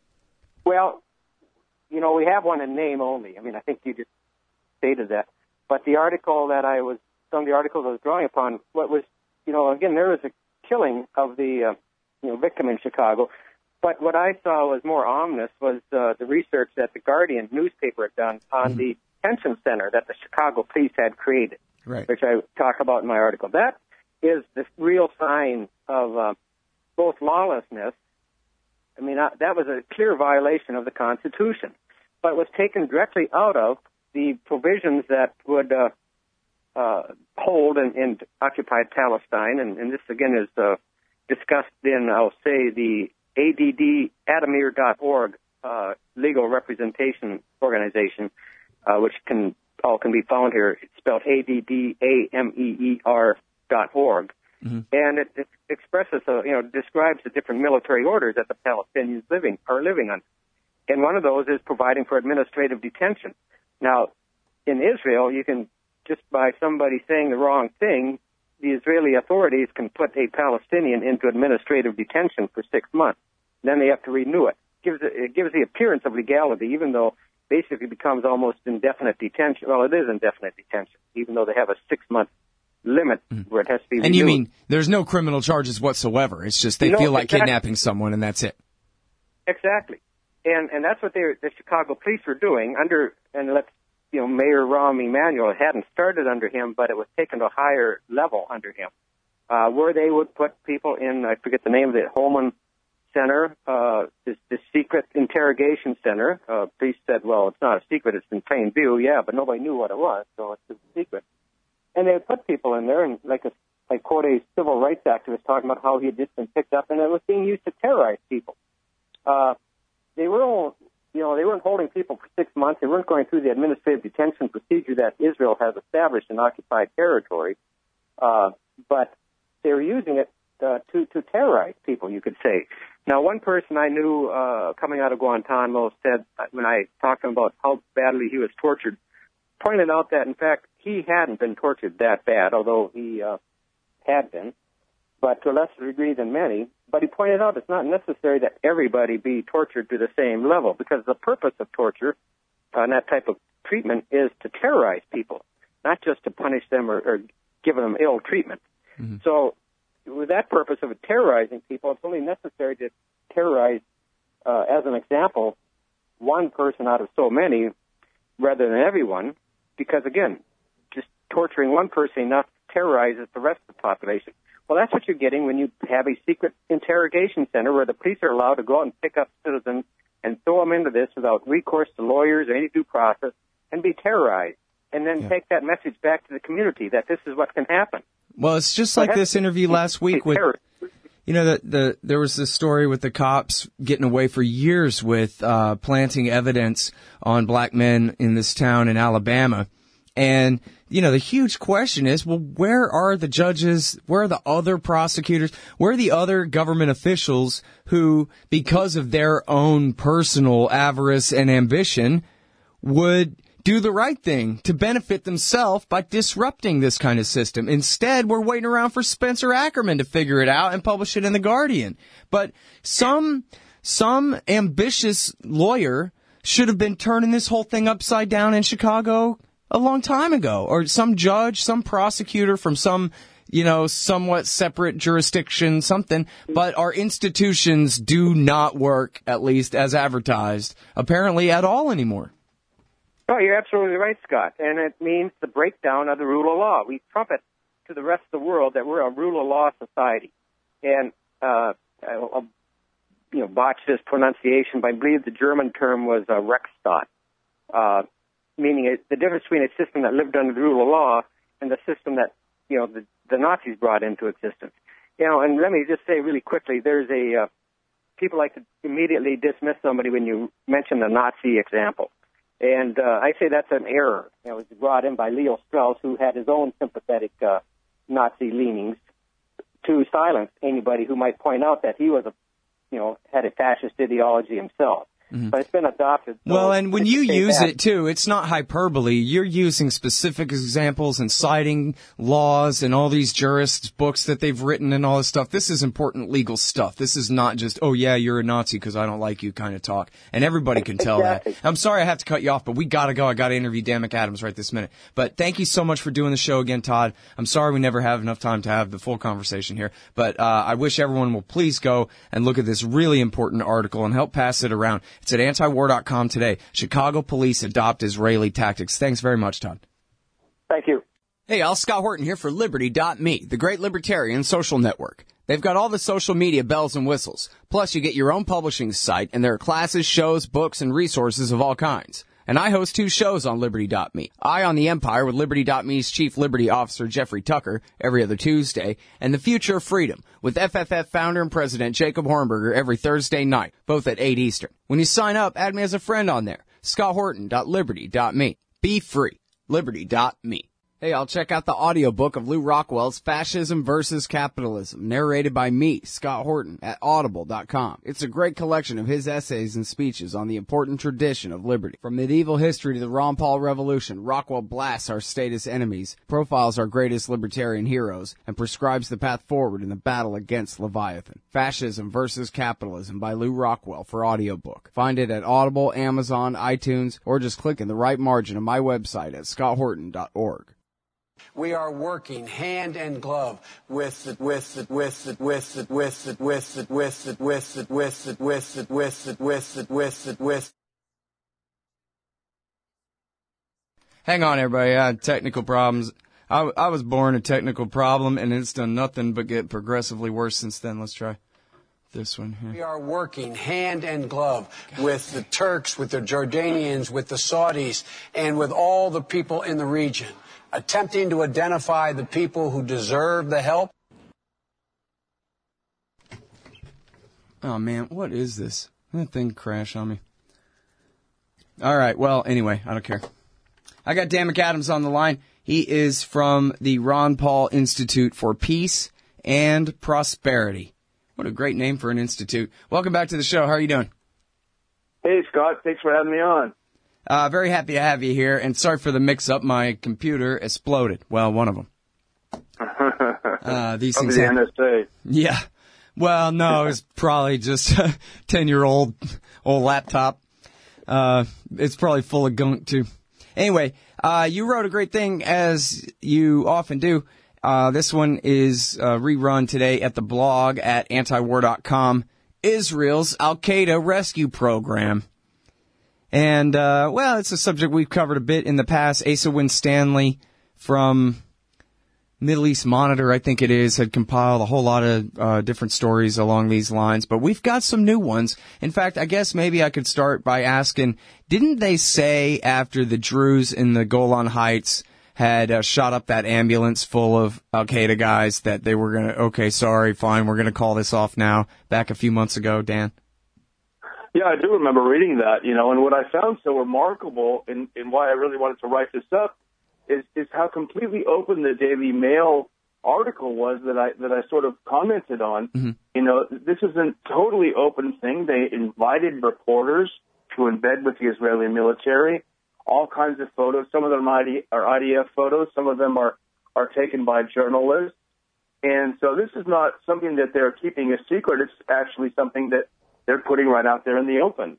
Well, you know, we have one in name only. I mean, I think you just stated that. But the article that I was, some of the articles I was drawing upon, what was, you know, again, there was a killing of the, uh, you know, victim in Chicago. But what I saw was more ominous was uh, the research that the Guardian newspaper had done on mm-hmm. the detention center that the Chicago police had created, right. which I talk about in my article. That is the real sign of uh, both lawlessness. I mean, uh, that was a clear violation of the Constitution, but was taken directly out of the provisions that would uh, uh, hold in, in occupied Palestine, and, and this again is uh, discussed in, I'll say, the A D D Adamir dot org uh, legal representation organization, uh, which can all can be found here. It's spelled A D D A M E E R dot org, mm-hmm. and it, it expresses, a, you know, describes the different military orders that the Palestinians living are living under, and one of those is providing for administrative detention. Now, in Israel, you can, just by somebody saying the wrong thing, the Israeli authorities can put a Palestinian into administrative detention for six months. Then they have to renew it. It gives, it gives the appearance of legality, even though basically it becomes almost indefinite detention. Well, it is indefinite detention, even though they have a six-month limit where it has to be renewed. And you mean there's no criminal charges whatsoever. It's just they no, feel like exactly. kidnapping someone, and that's it. Exactly. And and that's what they the Chicago police were doing under, and let's you know, Mayor Rahm Emanuel. It hadn't started under him, but it was taken to a higher level under him, uh, where they would put people in, I forget the name of it, Holman Center, uh, this, this secret interrogation center. Uh, police said, well, it's not a secret, it's in plain view. Yeah, but nobody knew what it was, so it's a secret. And they would put people in there, and like a, I quote a civil rights activist talking about how he had just been picked up, and it was being used to terrorize people. Uh, they were all, you know, they weren't holding people for six months. They weren't going through the administrative detention procedure that Israel has established in occupied territory. Uh, but they were using it uh, to, to terrorize people, you could say. Now, one person I knew uh, coming out of Guantanamo said, when I talked to him about how badly he was tortured, pointed out that, in fact, he hadn't been tortured that bad, although he uh, had been, but to a lesser degree than many. But he pointed out it's not necessary that everybody be tortured to the same level, because the purpose of torture uh, and that type of treatment is to terrorize people, not just to punish them or, or give them ill treatment. Mm-hmm. So with that purpose of terrorizing people, it's only necessary to terrorize, uh, as an example, one person out of so many rather than everyone, because, again, just torturing one person enough terrorizes the rest of the population. Well, that's what you're getting when you have a secret interrogation center where the police are allowed to go out and pick up citizens and throw them into this without recourse to lawyers or any due process and be terrorized, and then yeah. take that message back to the community that this is what can happen. Well, it's just like this interview last week with, you know, the, the there was this story with the cops getting away for years with uh, planting evidence on black men in this town in Alabama. And, you know, the huge question is, well, where are the judges? Where are the other prosecutors? Where are the other government officials who, because of their own personal avarice and ambition, would do the right thing to benefit themselves by disrupting this kind of system? Instead, we're waiting around for Spencer Ackerman to figure it out and publish it in The Guardian. But some, some ambitious lawyer should have been turning this whole thing upside down in Chicago a long time ago. Or some judge, some prosecutor from some, you know, somewhat separate jurisdiction, something. But our institutions do not work, at least as advertised, apparently at all anymore. Oh, you're absolutely right, Scott. And it means the breakdown of the rule of law. We trumpet to the rest of the world that we're a rule of law society. And uh, I'll, you know, botch this pronunciation, but I believe the German term was uh, Rechtsstaat, uh, meaning it, the difference between a system that lived under the rule of law and the system that, you know, the, the Nazis brought into existence. You know, and let me just say really quickly, there's a, uh, people like to immediately dismiss somebody when you mention the Nazi example. And uh, I say that's an error. It was brought in by Leo Strauss, who had his own sympathetic uh, Nazi leanings, to silence anybody who might point out that he was a, you know, had a fascist ideology himself. Mm-hmm. But it's been adopted. So well, and when you use that. it, too, it's not hyperbole. You're using specific examples and citing laws and all these jurists' books that they've written and all this stuff. This is important legal stuff. This is not just, oh, yeah, you're a Nazi because I don't like you kind of talk. And everybody can tell exactly. that. I'm sorry I have to cut you off, but we got to go. I got to interview Dan McAdams right this minute. But thank you so much for doing the show again, Todd. I'm sorry we never have enough time to have the full conversation here. But uh, I wish everyone will please go and look at this really important article and help pass it around. It's at anti war dot com today. Chicago police adopt Israeli tactics. Thanks very much, Todd. Thank you. Hey, Al, Scott Horton here for Liberty dot me, the great libertarian social network. They've got all the social media bells and whistles. Plus, you get your own publishing site, and there are classes, shows, books, and resources of all kinds. And I host two shows on Liberty dot me. Eye on the Empire with Liberty dot me's Chief Liberty Officer Jeffrey Tucker every other Tuesday, and The Future of Freedom with F F F founder and president Jacob Hornberger every Thursday night, both at eight Eastern. When you sign up, add me as a friend on there. Scott Horton dot Liberty dot me. Be free. Liberty dot me. Hey, I'll check out the audiobook of Lew Rockwell's Fascism versus Capitalism, narrated by me, Scott Horton, at audible dot com. It's a great collection of his essays and speeches on the important tradition of liberty. From medieval history to the Ron Paul Revolution, Rockwell blasts our statist enemies, profiles our greatest libertarian heroes, and prescribes the path forward in the battle against Leviathan. Fascism versus Capitalism by Lew Rockwell for audiobook. Find it at Audible, Amazon, iTunes, or just click in the right margin of my website at scott horton dot org. We are working hand and glove with the, with the, with the, with the, with the, with the, with the, with the, with the, with the, with the, with the, with the, with the. Hang on, everybody. I had technical problems. I, I was born a technical problem, and it's done nothing but get progressively worse since then. Let's try this one here. We are working hand in glove with the Turks, with the Jordanians, with the Saudis, and with all the people in the region, attempting to identify the people who deserve the help. Oh, man, what is this? That thing crashed on me. All right, well, anyway, I don't care. I got Dan McAdams on the line. He is from the Ron Paul Institute for Peace and Prosperity. What a great name for an institute. Welcome back to the show. How are you doing? Hey, Scott. Thanks for having me on. Uh, very happy to have you here, and sorry for the mix-up. My computer exploded. Well, one of them. Uh, these Probably things the happen. N S A. Yeah. Well, no, it was probably just a ten-year-old old laptop. Uh, it's probably full of gunk, too. Anyway, uh, you wrote a great thing, as you often do. Uh, this one is uh, rerun today at the blog at antiwar dot com. Israel's Al-Qaeda Rescue Program. And, uh, well, it's a subject we've covered a bit in the past. Asa Winstanley from Middle East Monitor, I think it is, had compiled a whole lot of uh, different stories along these lines, but we've got some new ones. In fact, I guess maybe I could start by asking, didn't they say after the Druze in the Golan Heights had uh, shot up that ambulance full of Al-Qaeda guys that they were going to, okay, sorry, fine, we're going to call this off now, back a few months ago, Dan? Yeah, I do remember reading that, you know, and what I found so remarkable and, and why I really wanted to write this up is, is how completely open the Daily Mail article was that I that I sort of commented on. Mm-hmm. You know, this is a totally open thing. They invited reporters to embed with the Israeli military, all kinds of photos. Some of them are I D F photos. Some of them are, are taken by journalists. And so this is not something that they're keeping a secret. It's actually something that they're putting right out there in the open.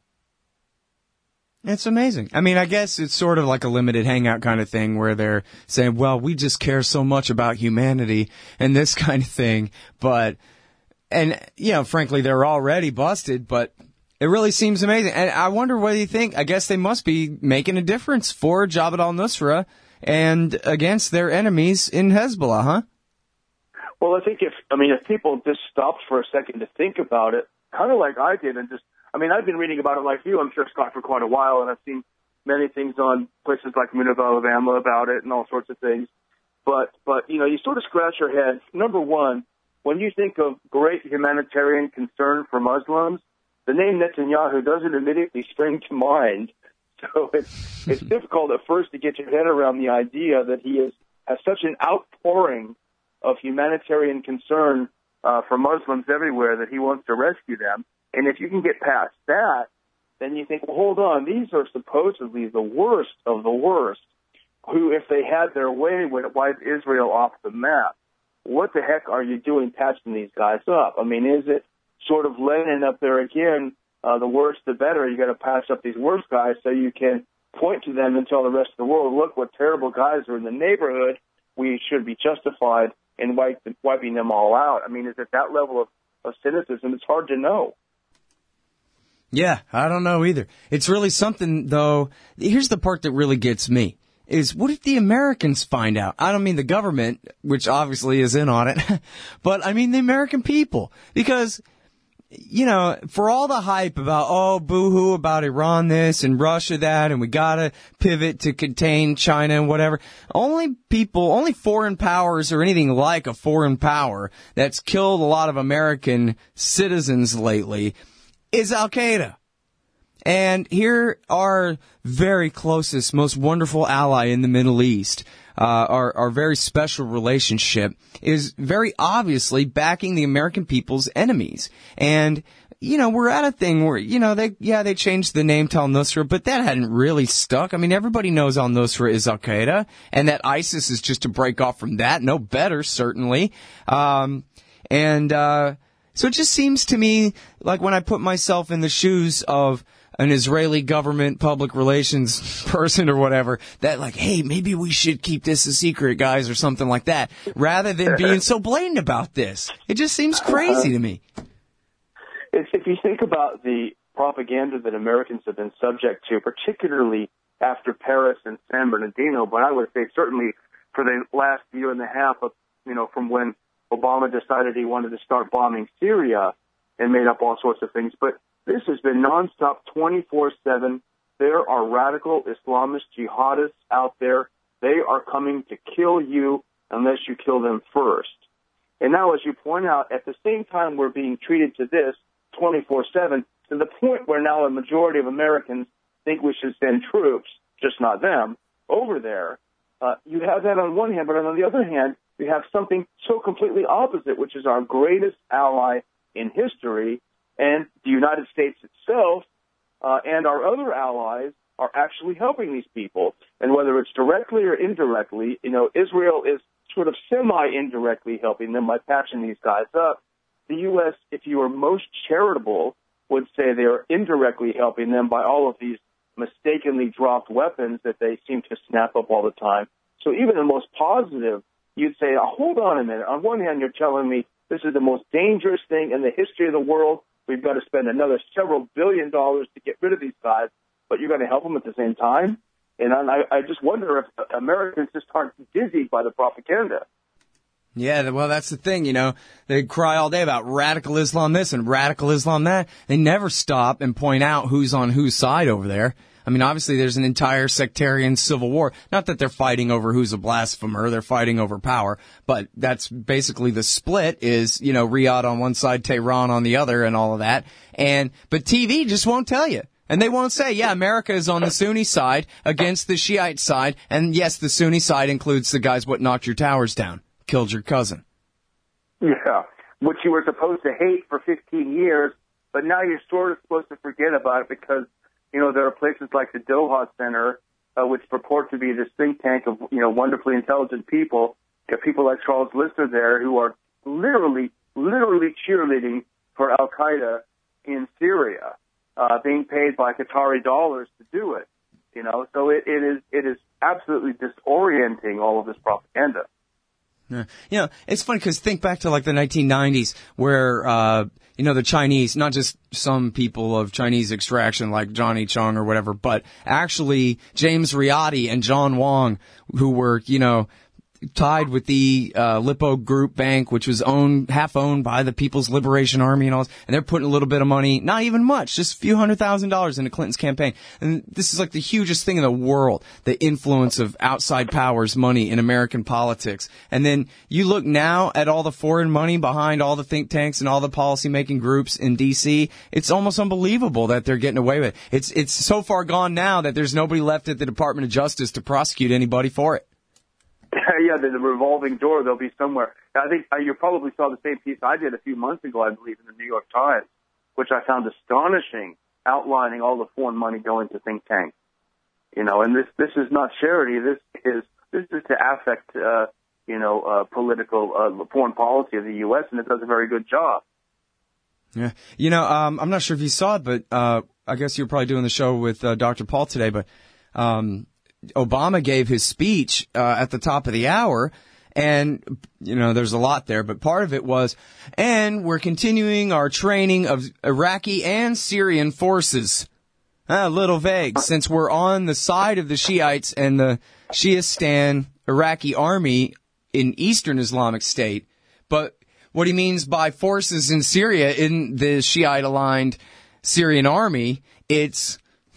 It's amazing. I mean, I guess it's sort of like a limited hangout kind of thing where they're saying, well, we just care so much about humanity and this kind of thing. But, and, you know, frankly, they're already busted, but it really seems amazing. And I wonder what you think. I guess they must be making a difference for Jabhat al-Nusra and against their enemies in Hezbollah, huh? Well, I think if, I mean, if people just stopped for a second to think about it, kind of like I did, and just, I mean, I've been reading about it like you, I'm sure, Scott, for quite a while, and I've seen many things on places like Minute of Alabama about it and all sorts of things. But, but you know, you sort of scratch your head. Number one, when you think of great humanitarian concern for Muslims, the name Netanyahu doesn't immediately spring to mind. So it's, it's difficult at first to get your head around the idea that he is, has such an outpouring of humanitarian concern uh, for Muslims everywhere that he wants to rescue them. And if you can get past that, then you think, well, hold on, these are supposedly the worst of the worst, who, if they had their way, would wipe Israel off the map. What the heck are you doing patching these guys up? I mean, is it sort of Lenin up there again, uh, the worse the better? You got to patch up these worst guys so you can point to them and tell the rest of the world, look what terrible guys are in the neighborhood. We should be justified in wipe, wiping them all out. I mean, is it that level of, of cynicism? It's hard to know. Yeah, I don't know either. It's really something, though. Here's the part that really gets me, is what if the Americans find out? I don't mean the government, which obviously is in on it, but I mean the American people. Because, you know, for all the hype about, oh, boo-hoo about Iran this and Russia that, and we gotta pivot to contain China and whatever, only people, only foreign powers or anything like a foreign power that's killed a lot of American citizens lately is Al-Qaeda. And here our very closest, most wonderful ally in the Middle East, uh, our, our very special relationship, is very obviously backing the American people's enemies. And, you know, we're at a thing where, you know, they, yeah, they changed the name to Al-Nusra, but that hadn't really stuck. I mean, everybody knows Al-Nusra is Al-Qaeda, and that ISIS is just to break off from that. No better, certainly. Um, and, uh, So it just seems to me like when I put myself in the shoes of an Israeli government public relations person or whatever, that like, hey, maybe we should keep this a secret, guys, or something like that, rather than being so blatant about this. It just seems crazy to me. If, if you think about the propaganda that Americans have been subject to, particularly after Paris and San Bernardino, but I would say certainly for the last year and a half of, you know, from when Obama decided he wanted to start bombing Syria and made up all sorts of things. But this has been nonstop, twenty-four seven. There are radical Islamist jihadists out there. They are coming to kill you unless you kill them first. And now, as you point out, at the same time we're being treated to this twenty-four seven, to the point where now a majority of Americans think we should send troops, just not them, over there. Uh, you have that on one hand, but on the other hand, you have something so completely opposite, which is our greatest ally in history, and the United States itself uh, and our other allies are actually helping these people. And whether it's directly or indirectly, you know, Israel is sort of semi-indirectly helping them by patching these guys up. The U S, if you were most charitable, would say they are indirectly helping them by all of these mistakenly dropped weapons that they seem to snap up all the time. So even the most positive, you'd say, oh, hold on a minute. On one hand, you're telling me this is the most dangerous thing in the history of the world. We've got to spend another several billion dollars to get rid of these guys, but you're going to help them at the same time? And I, I just wonder if Americans just aren't dizzied by the propaganda. Yeah, well, that's the thing, you know. They cry all day about radical Islam this and radical Islam that. They never stop and point out who's on whose side over there. I mean, obviously, there's an entire sectarian civil war. Not that they're fighting over who's a blasphemer. They're fighting over power. But that's basically the split is, you know, Riyadh on one side, Tehran on the other, and all of that. And but T V just won't tell you. And they won't say, yeah, America is on the Sunni side against the Shiite side. And, yes, the Sunni side includes the guys what knocked your towers down, killed your cousin. Yeah, which you were supposed to hate for fifteen years, but now you're sort of supposed to forget about it because, you know, there are places like the Doha Center, uh, which purport to be this think tank of, you know, wonderfully intelligent people. You have people like Charles Lister there who are literally, literally cheerleading for Al-Qaeda in Syria, uh, being paid by Qatari dollars to do it. You know, so it, it is it is absolutely disorienting, all of this propaganda. Yeah. You know, it's funny because think back to like the nineteen nineties where, uh, you know, the Chinese, not just some people of Chinese extraction like Johnny Chung or whatever, but actually James Riotti and John Wong, who were, you know, tied with the uh, Lippo Group Bank, which was owned, half owned by the People's Liberation Army and all this, and they're putting a little bit of money, not even much, just a few hundred thousand dollars into Clinton's campaign. And this is like the hugest thing in the world, the influence of outside powers' money in American politics. And then you look now at all the foreign money behind all the think tanks and all the policy-making groups in D C, it's almost unbelievable that they're getting away with it. It's, it's so far gone now that there's nobody left at the Department of Justice to prosecute anybody for it. Yeah, the, the revolving door, they'll be somewhere. I think uh, you probably saw the same piece I did a few months ago, I believe, in the New York Times, which I found astonishing, outlining all the foreign money going to think tanks. You know, and this this is not charity. This is this is to affect, uh, you know, uh, political uh, foreign policy of the U S, and it does a very good job. Yeah, you know, um, I'm not sure if you saw it, but uh, I guess you were probably doing the show with uh, Doctor Paul today, but. Um, Obama gave his speech uh, at the top of the hour, and, you know, there's a lot there, but part of it was, and we're continuing our training of Iraqi and Syrian forces. Uh, a little vague, since we're on the side of the Shiites and the Shiistan Iraqi army in Eastern Islamic State, but what he means by forces in Syria in the Shiite-aligned Syrian army, it's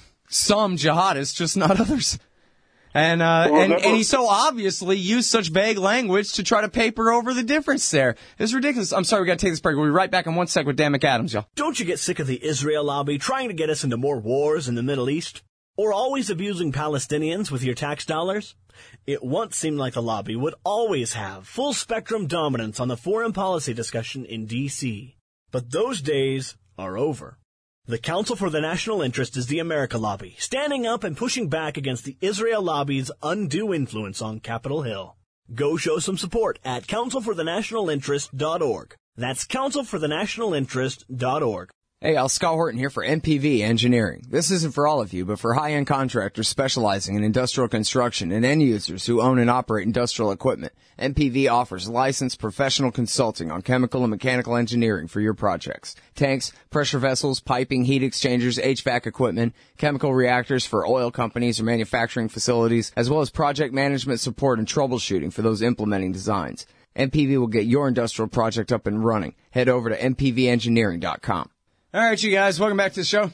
some jihadists, just not others. And, uh, well, and, remember, and he so obviously used such vague language to try to paper over the difference there. It's ridiculous. I'm sorry, we gotta take this break. We'll be right back in one sec with Dan McAdams, y'all. Don't you get sick of the Israel lobby trying to get us into more wars in the Middle East? Or always abusing Palestinians with your tax dollars? It once seemed like the lobby would always have full spectrum dominance on the foreign policy discussion in D C. But those days are over. The Council for the National Interest is the America Lobby, standing up and pushing back against the Israel lobby's undue influence on Capitol Hill. Go show some support at council for the national interest dot org. That's council for the national interest dot org. Hey, Al Scott Horton here for M P V Engineering. This isn't for all of you, but for high-end contractors specializing in industrial construction and end users who own and operate industrial equipment. M P V offers licensed professional consulting on chemical and mechanical engineering for your projects. Tanks, pressure vessels, piping, heat exchangers, H V A C equipment, chemical reactors for oil companies or manufacturing facilities, as well as project management support and troubleshooting for those implementing designs. M P V will get your industrial project up and running. Head over to m p v engineering dot com. All right, you guys, welcome back to the show.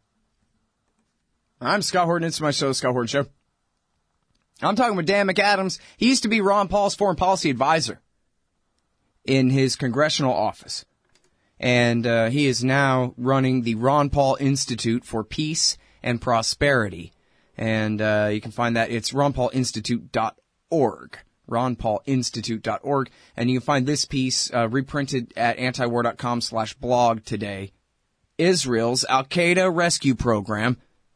I'm Scott Horton. It's my show, Scott Horton Show. I'm talking with Dan McAdams. He used to be Ron Paul's foreign policy advisor in his congressional office. And uh, he is now running the Ron Paul Institute for Peace and Prosperity. And uh, you can find that. It's ron paul institute dot org. ron paul institute dot org. And you can find this piece uh, reprinted at antiwar dot com slash blog today. Israel's Al-Qaeda rescue program.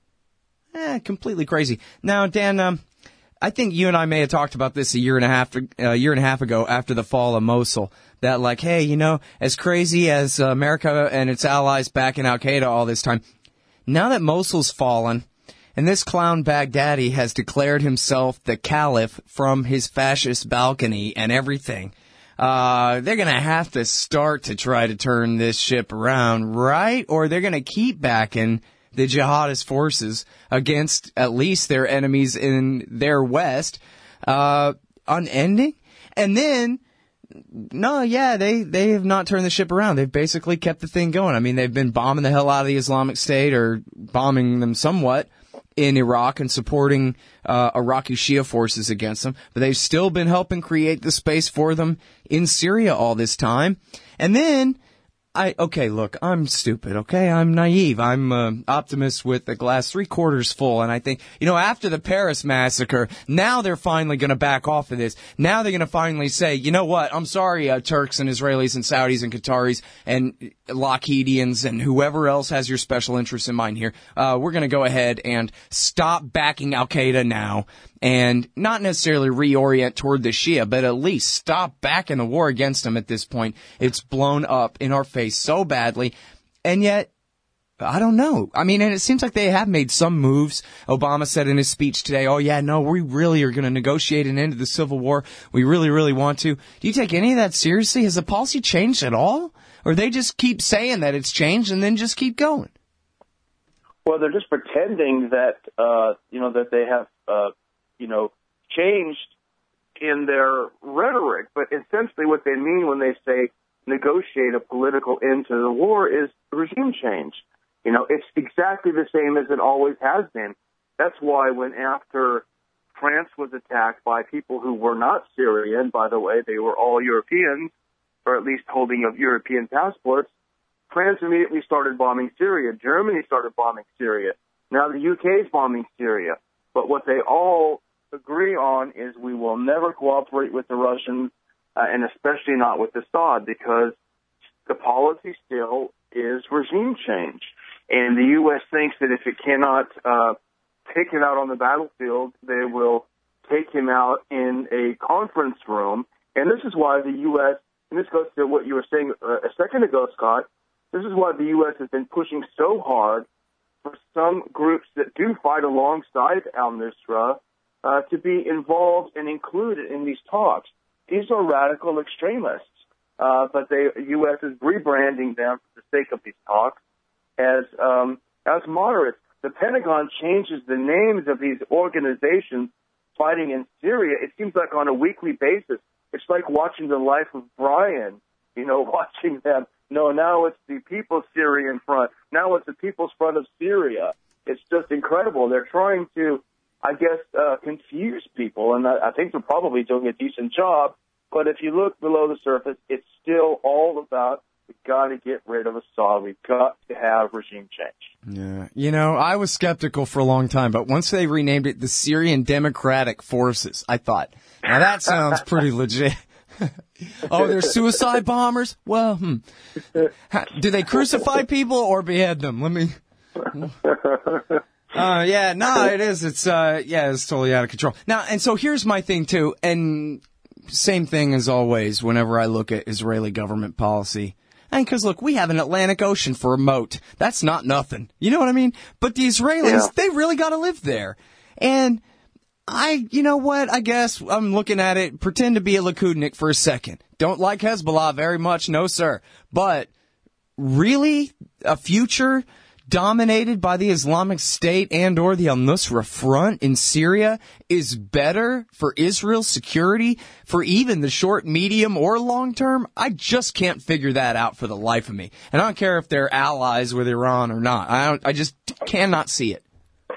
Eh, completely crazy. Now, Dan, um, I think you and I may have talked about this a year and a half, a year and a half ago after the fall of Mosul. That, like, hey, you know, as crazy as uh, America and its allies back in Al-Qaeda all this time, now that Mosul's fallen, and this clown Baghdadi has declared himself the caliph from his fascist balcony and everything, Uh, they're going to have to start to try to turn this ship around, right? Or they're going to keep backing the jihadist forces against at least their enemies in their west, uh, unending. And then, no, yeah, they, they have not turned the ship around. They've basically kept the thing going. I mean, they've been bombing the hell out of the Islamic State, or bombing them somewhat in Iraq and supporting uh, Iraqi Shia forces against them, but they've still been helping create the space for them in Syria all this time. And then, I okay, look, I'm stupid, okay? I'm naive. I'm uh, optimist with the glass three quarters full, and I think, you know, after the Paris massacre, now they're finally going to back off of this. Now they're going to finally say, you know what, I'm sorry, uh, Turks and Israelis and Saudis and Qataris and Lockheedians and whoever else has your special interests in mind here. Uh, we're going to go ahead and stop backing Al-Qaeda now, and not necessarily reorient toward the Shia, but at least stop backing the war against them at this point. It's blown up in our face so badly, and yet, I don't know. I mean, and it seems like they have made some moves. Obama said in his speech today, oh yeah, no, we really are going to negotiate an end to the Civil War. We really, really want to. Do you take any of that seriously? Has the policy changed at all? Or they just keep saying that it's changed and then just keep going? Well, they're just pretending that, uh, you know, that they have, uh, you know, changed in their rhetoric. But essentially what they mean when they say negotiate a political end to the war is regime change. You know, it's exactly the same as it always has been. That's why when after France was attacked by people who were not Syrian, by the way, they were all Europeans, or at least holding of European passports, France immediately started bombing Syria. Germany started bombing Syria. Now the U K is bombing Syria. But what they all agree on is we will never cooperate with the Russians, uh, and especially not with Assad, because the policy still is regime change. And the U S thinks that if it cannot uh, take him out on the battlefield, they will take him out in a conference room. And this is why the U S, and this goes to what you were saying uh, a second ago, Scott, this is why the U S has been pushing so hard for some groups that do fight alongside al-Nusra uh, to be involved and included in these talks. These are radical extremists, uh, but the U S is rebranding them for the sake of these talks as um, as moderates. The Pentagon changes the names of these organizations fighting in Syria. It seems like on a weekly basis. It's like watching the life of Brian, you know, watching them. No, now it's the People's Syrian Front. Now it's the People's Front of Syria. It's just incredible. They're trying to, I guess, uh, confuse people, and I, I think they're probably doing a decent job. But if you look below the surface, it's still all about we've got to get rid of Assad. We've got to have regime change. Yeah. You know, I was skeptical for a long time, but once they renamed it the Syrian Democratic Forces, I thought, now that sounds pretty legit. Oh, they're suicide bombers? Well, hmm. Do they crucify people or behead them? Let me... Uh, yeah, no, it is. It's, uh, yeah, it's totally out of control. Now, and so here's my thing, too, and same thing as always whenever I look at Israeli government policy. I mean, because, look, we have an Atlantic Ocean for a moat. That's not nothing. You know what I mean? But the Israelis, Yeah. they really got to live there. And I, you know what, I guess I'm looking at it, pretend to be a Likudnik for a second. Don't like Hezbollah very much, no sir. But really, a future dominated by the Islamic State and or the al-Nusra Front in Syria is better for Israel's security for even the short, medium, or long term? I just can't figure that out for the life of me. And I don't care if they're allies with Iran or not. I don't, I just cannot see it.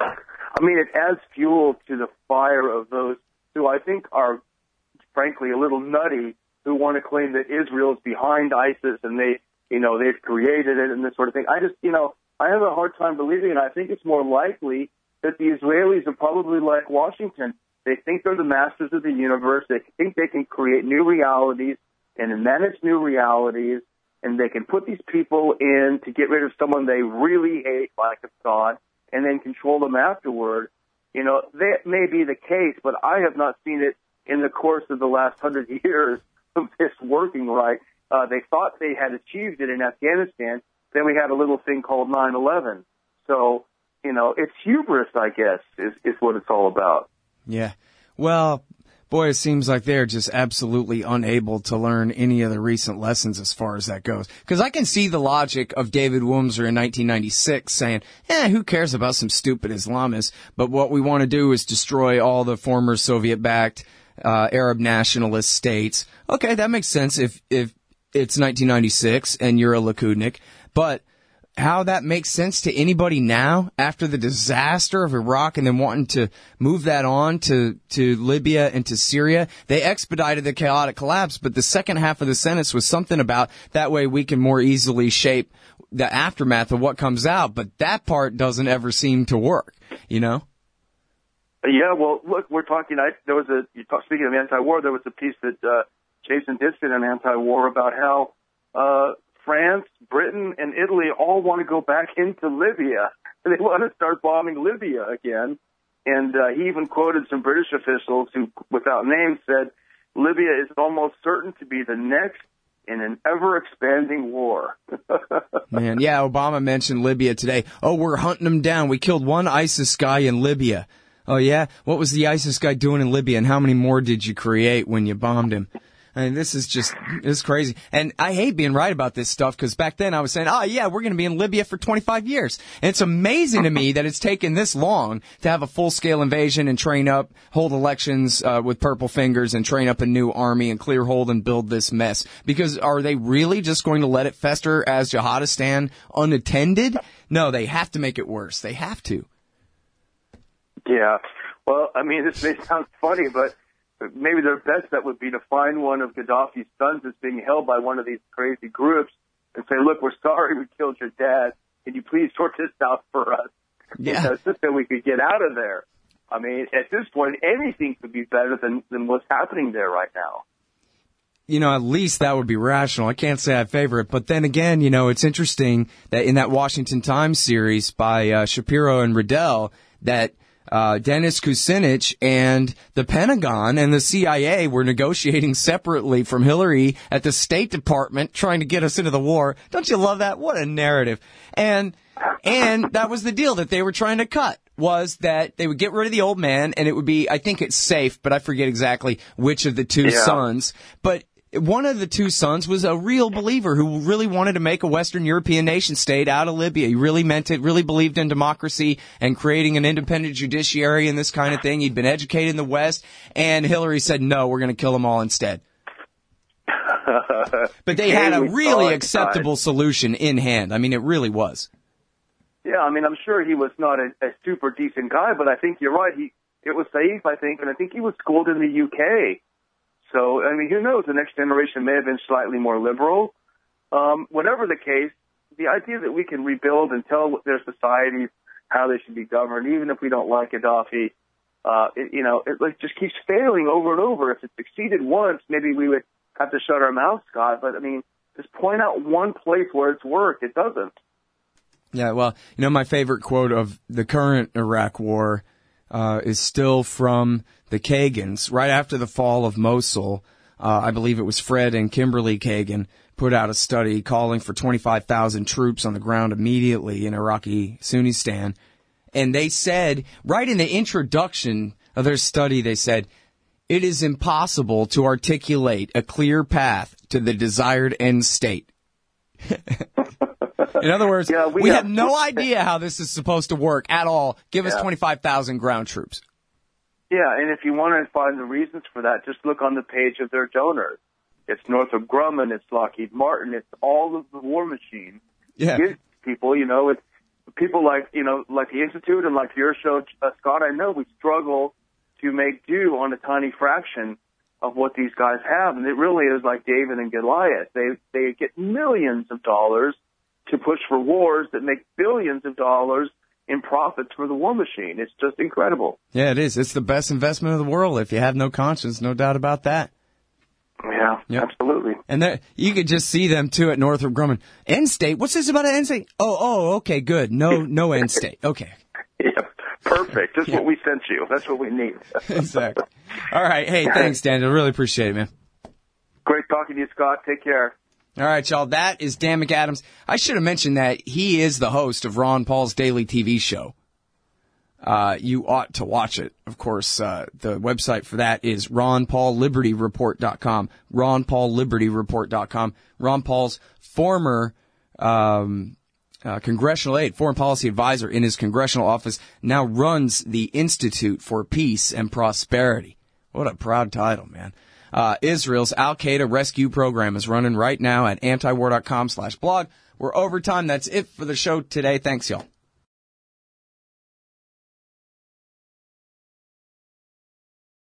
I mean, it adds fuel to the fire of those who I think are, frankly, a little nutty, who want to claim that Israel is behind ISIS and they, you know, they've created it and this sort of thing. I just, you know, I have a hard time believing it. I think it's more likely that the Israelis are probably like Washington. They think they're the masters of the universe. They think they can create new realities and manage new realities, and they can put these people in to get rid of someone they really hate, like Assad, and then control them afterward. You know, that may be the case, but I have not seen it in the course of the last hundred years of this working right. Uh, they thought they had achieved it in Afghanistan. Then we had a little thing called nine eleven. So, you know, it's hubris, I guess, is, is what it's all about. Yeah. Well, boy, it seems like they're just absolutely unable to learn any of the recent lessons as far as that goes. Because I can see the logic of David Wurmser in nineteen ninety-six saying, eh, who cares about some stupid Islamists? But what we want to do is destroy all the former Soviet-backed uh, Arab nationalist states. Okay, that makes sense if, if it's nineteen ninety-six and you're a Likudnik. But how that makes sense to anybody now after the disaster of Iraq and then wanting to move that on to, to Libya and to Syria, they expedited the chaotic collapse. But the second half of the sentence was something about that way we can more easily shape the aftermath of what comes out. But that part doesn't ever seem to work, you know? Yeah, well, look, we're talking, I, there was a, you talk, speaking of anti-war, there was a piece that uh, Jason did in anti-war about how uh, France, Britain, and Italy all want to go back into Libya. They want to start bombing Libya again. And uh, he even quoted some British officials who, without names, said, Libya is almost certain to be the next in an ever-expanding war. Man, yeah, Obama mentioned Libya today. Oh, we're hunting them down. We killed one ISIS guy in Libya. Oh, yeah? What was the ISIS guy doing in Libya, and how many more did you create when you bombed him? I mean, this is just, this is crazy. And I hate being right about this stuff because back then I was saying, oh, yeah, we're going to be in Libya for twenty-five years. And it's amazing to me that it's taken this long to have a full-scale invasion and train up, hold elections uh, with purple fingers and train up a new army and clear hold and build this mess. Because are they really just going to let it fester as Jihadistan unattended? No, they have to make it worse. They have to. Yeah. Well, I mean, this may sound funny, but maybe their best bet would be to find one of Gaddafi's sons that's being held by one of these crazy groups and say, look, we're sorry we killed your dad. Can you please sort this out for us? Yeah. You know, just so we could get out of there. I mean, at this point, anything could be better than, than what's happening there right now. You know, at least that would be rational. I can't say I favor it. But then again, you know, it's interesting that in that Washington Times series by uh, Shapiro and Riddell that Uh, Dennis Kucinich and the Pentagon and the C I A were negotiating separately from Hillary at the State Department trying to get us into the war. Don't you love that? What a narrative. And, and that was the deal that they were trying to cut, was that they would get rid of the old man and it would be, I think it's safe, but I forget exactly which of the two yeah. sons. But one of the two sons was a real believer who really wanted to make a Western European nation state out of Libya. He really meant it, really believed in democracy and creating an independent judiciary and this kind of thing. He'd been educated in the West, and Hillary said, no, we're going to kill them all instead. But they had a really acceptable solution in hand. I mean, it really was. Yeah, I mean, I'm sure he was not a, a super decent guy, but I think you're right. He It was safe, I think, and I think he was schooled in the U K. So, I mean, who knows? The next generation may have been slightly more liberal. Um, whatever the case, the idea that we can rebuild and tell their societies how they should be governed, even if we don't like Gaddafi, uh, it, you know, it like, just keeps failing over and over. If it succeeded once, maybe we would have to shut our mouths, Scott. But, I mean, just point out one place where it's worked. It doesn't. Yeah, well, you know, my favorite quote of the current Iraq war uh, is still from the Kagans, right after the fall of Mosul. Uh, I believe it was Fred and Kimberly Kagan put out a study calling for twenty-five thousand troops on the ground immediately in Iraqi Sunnistan. And they said, right in the introduction of their study, they said, it is impossible to articulate a clear path to the desired end state. In other words, yeah, we, we have, have no idea how this is supposed to work at all. Give yeah. us twenty-five thousand ground troops. Yeah, and if you want to find the reasons for that, just look on the page of their donors. It's Northrop Grumman, it's Lockheed Martin, it's all of the war machine. Yeah. Gives people, you know, it's people like, you know, like the Institute and like your show, uh, Scott, I know we struggle to make do on a tiny fraction of what these guys have. And it really is like David and Goliath. They, they get millions of dollars to push for wars that make billions of dollars in profits for the war machine. It's just incredible. Yeah, it is. It's the best investment of the world. If you have no conscience, no doubt about that. Yeah, yep. Absolutely. And that, you could just see them, too, at Northrop Grumman. End state? What's this about an end state? Oh, oh, okay, good. No, no end state. Okay. Yep. Perfect. That's yeah. what we sent you. That's what we need. Exactly. All right. Hey, thanks, Daniel. Really appreciate it, man. Great talking to you, Scott. Take care. All right, y'all. That is Dan McAdams. I should have mentioned that he is the host of Ron Paul's daily T V show. Uh, you ought to watch it. Of course, uh, the website for that is ron paul liberty report dot com. ron paul liberty report dot com. Ron Paul's former, um, uh, congressional aide, foreign policy advisor in his congressional office, now runs the Institute for Peace and Prosperity. What a proud title, man. Uh, Israel's Al-Qaeda rescue program is running right now at antiwar dot com slash blog. We're over time. That's it for the show today. Thanks, y'all.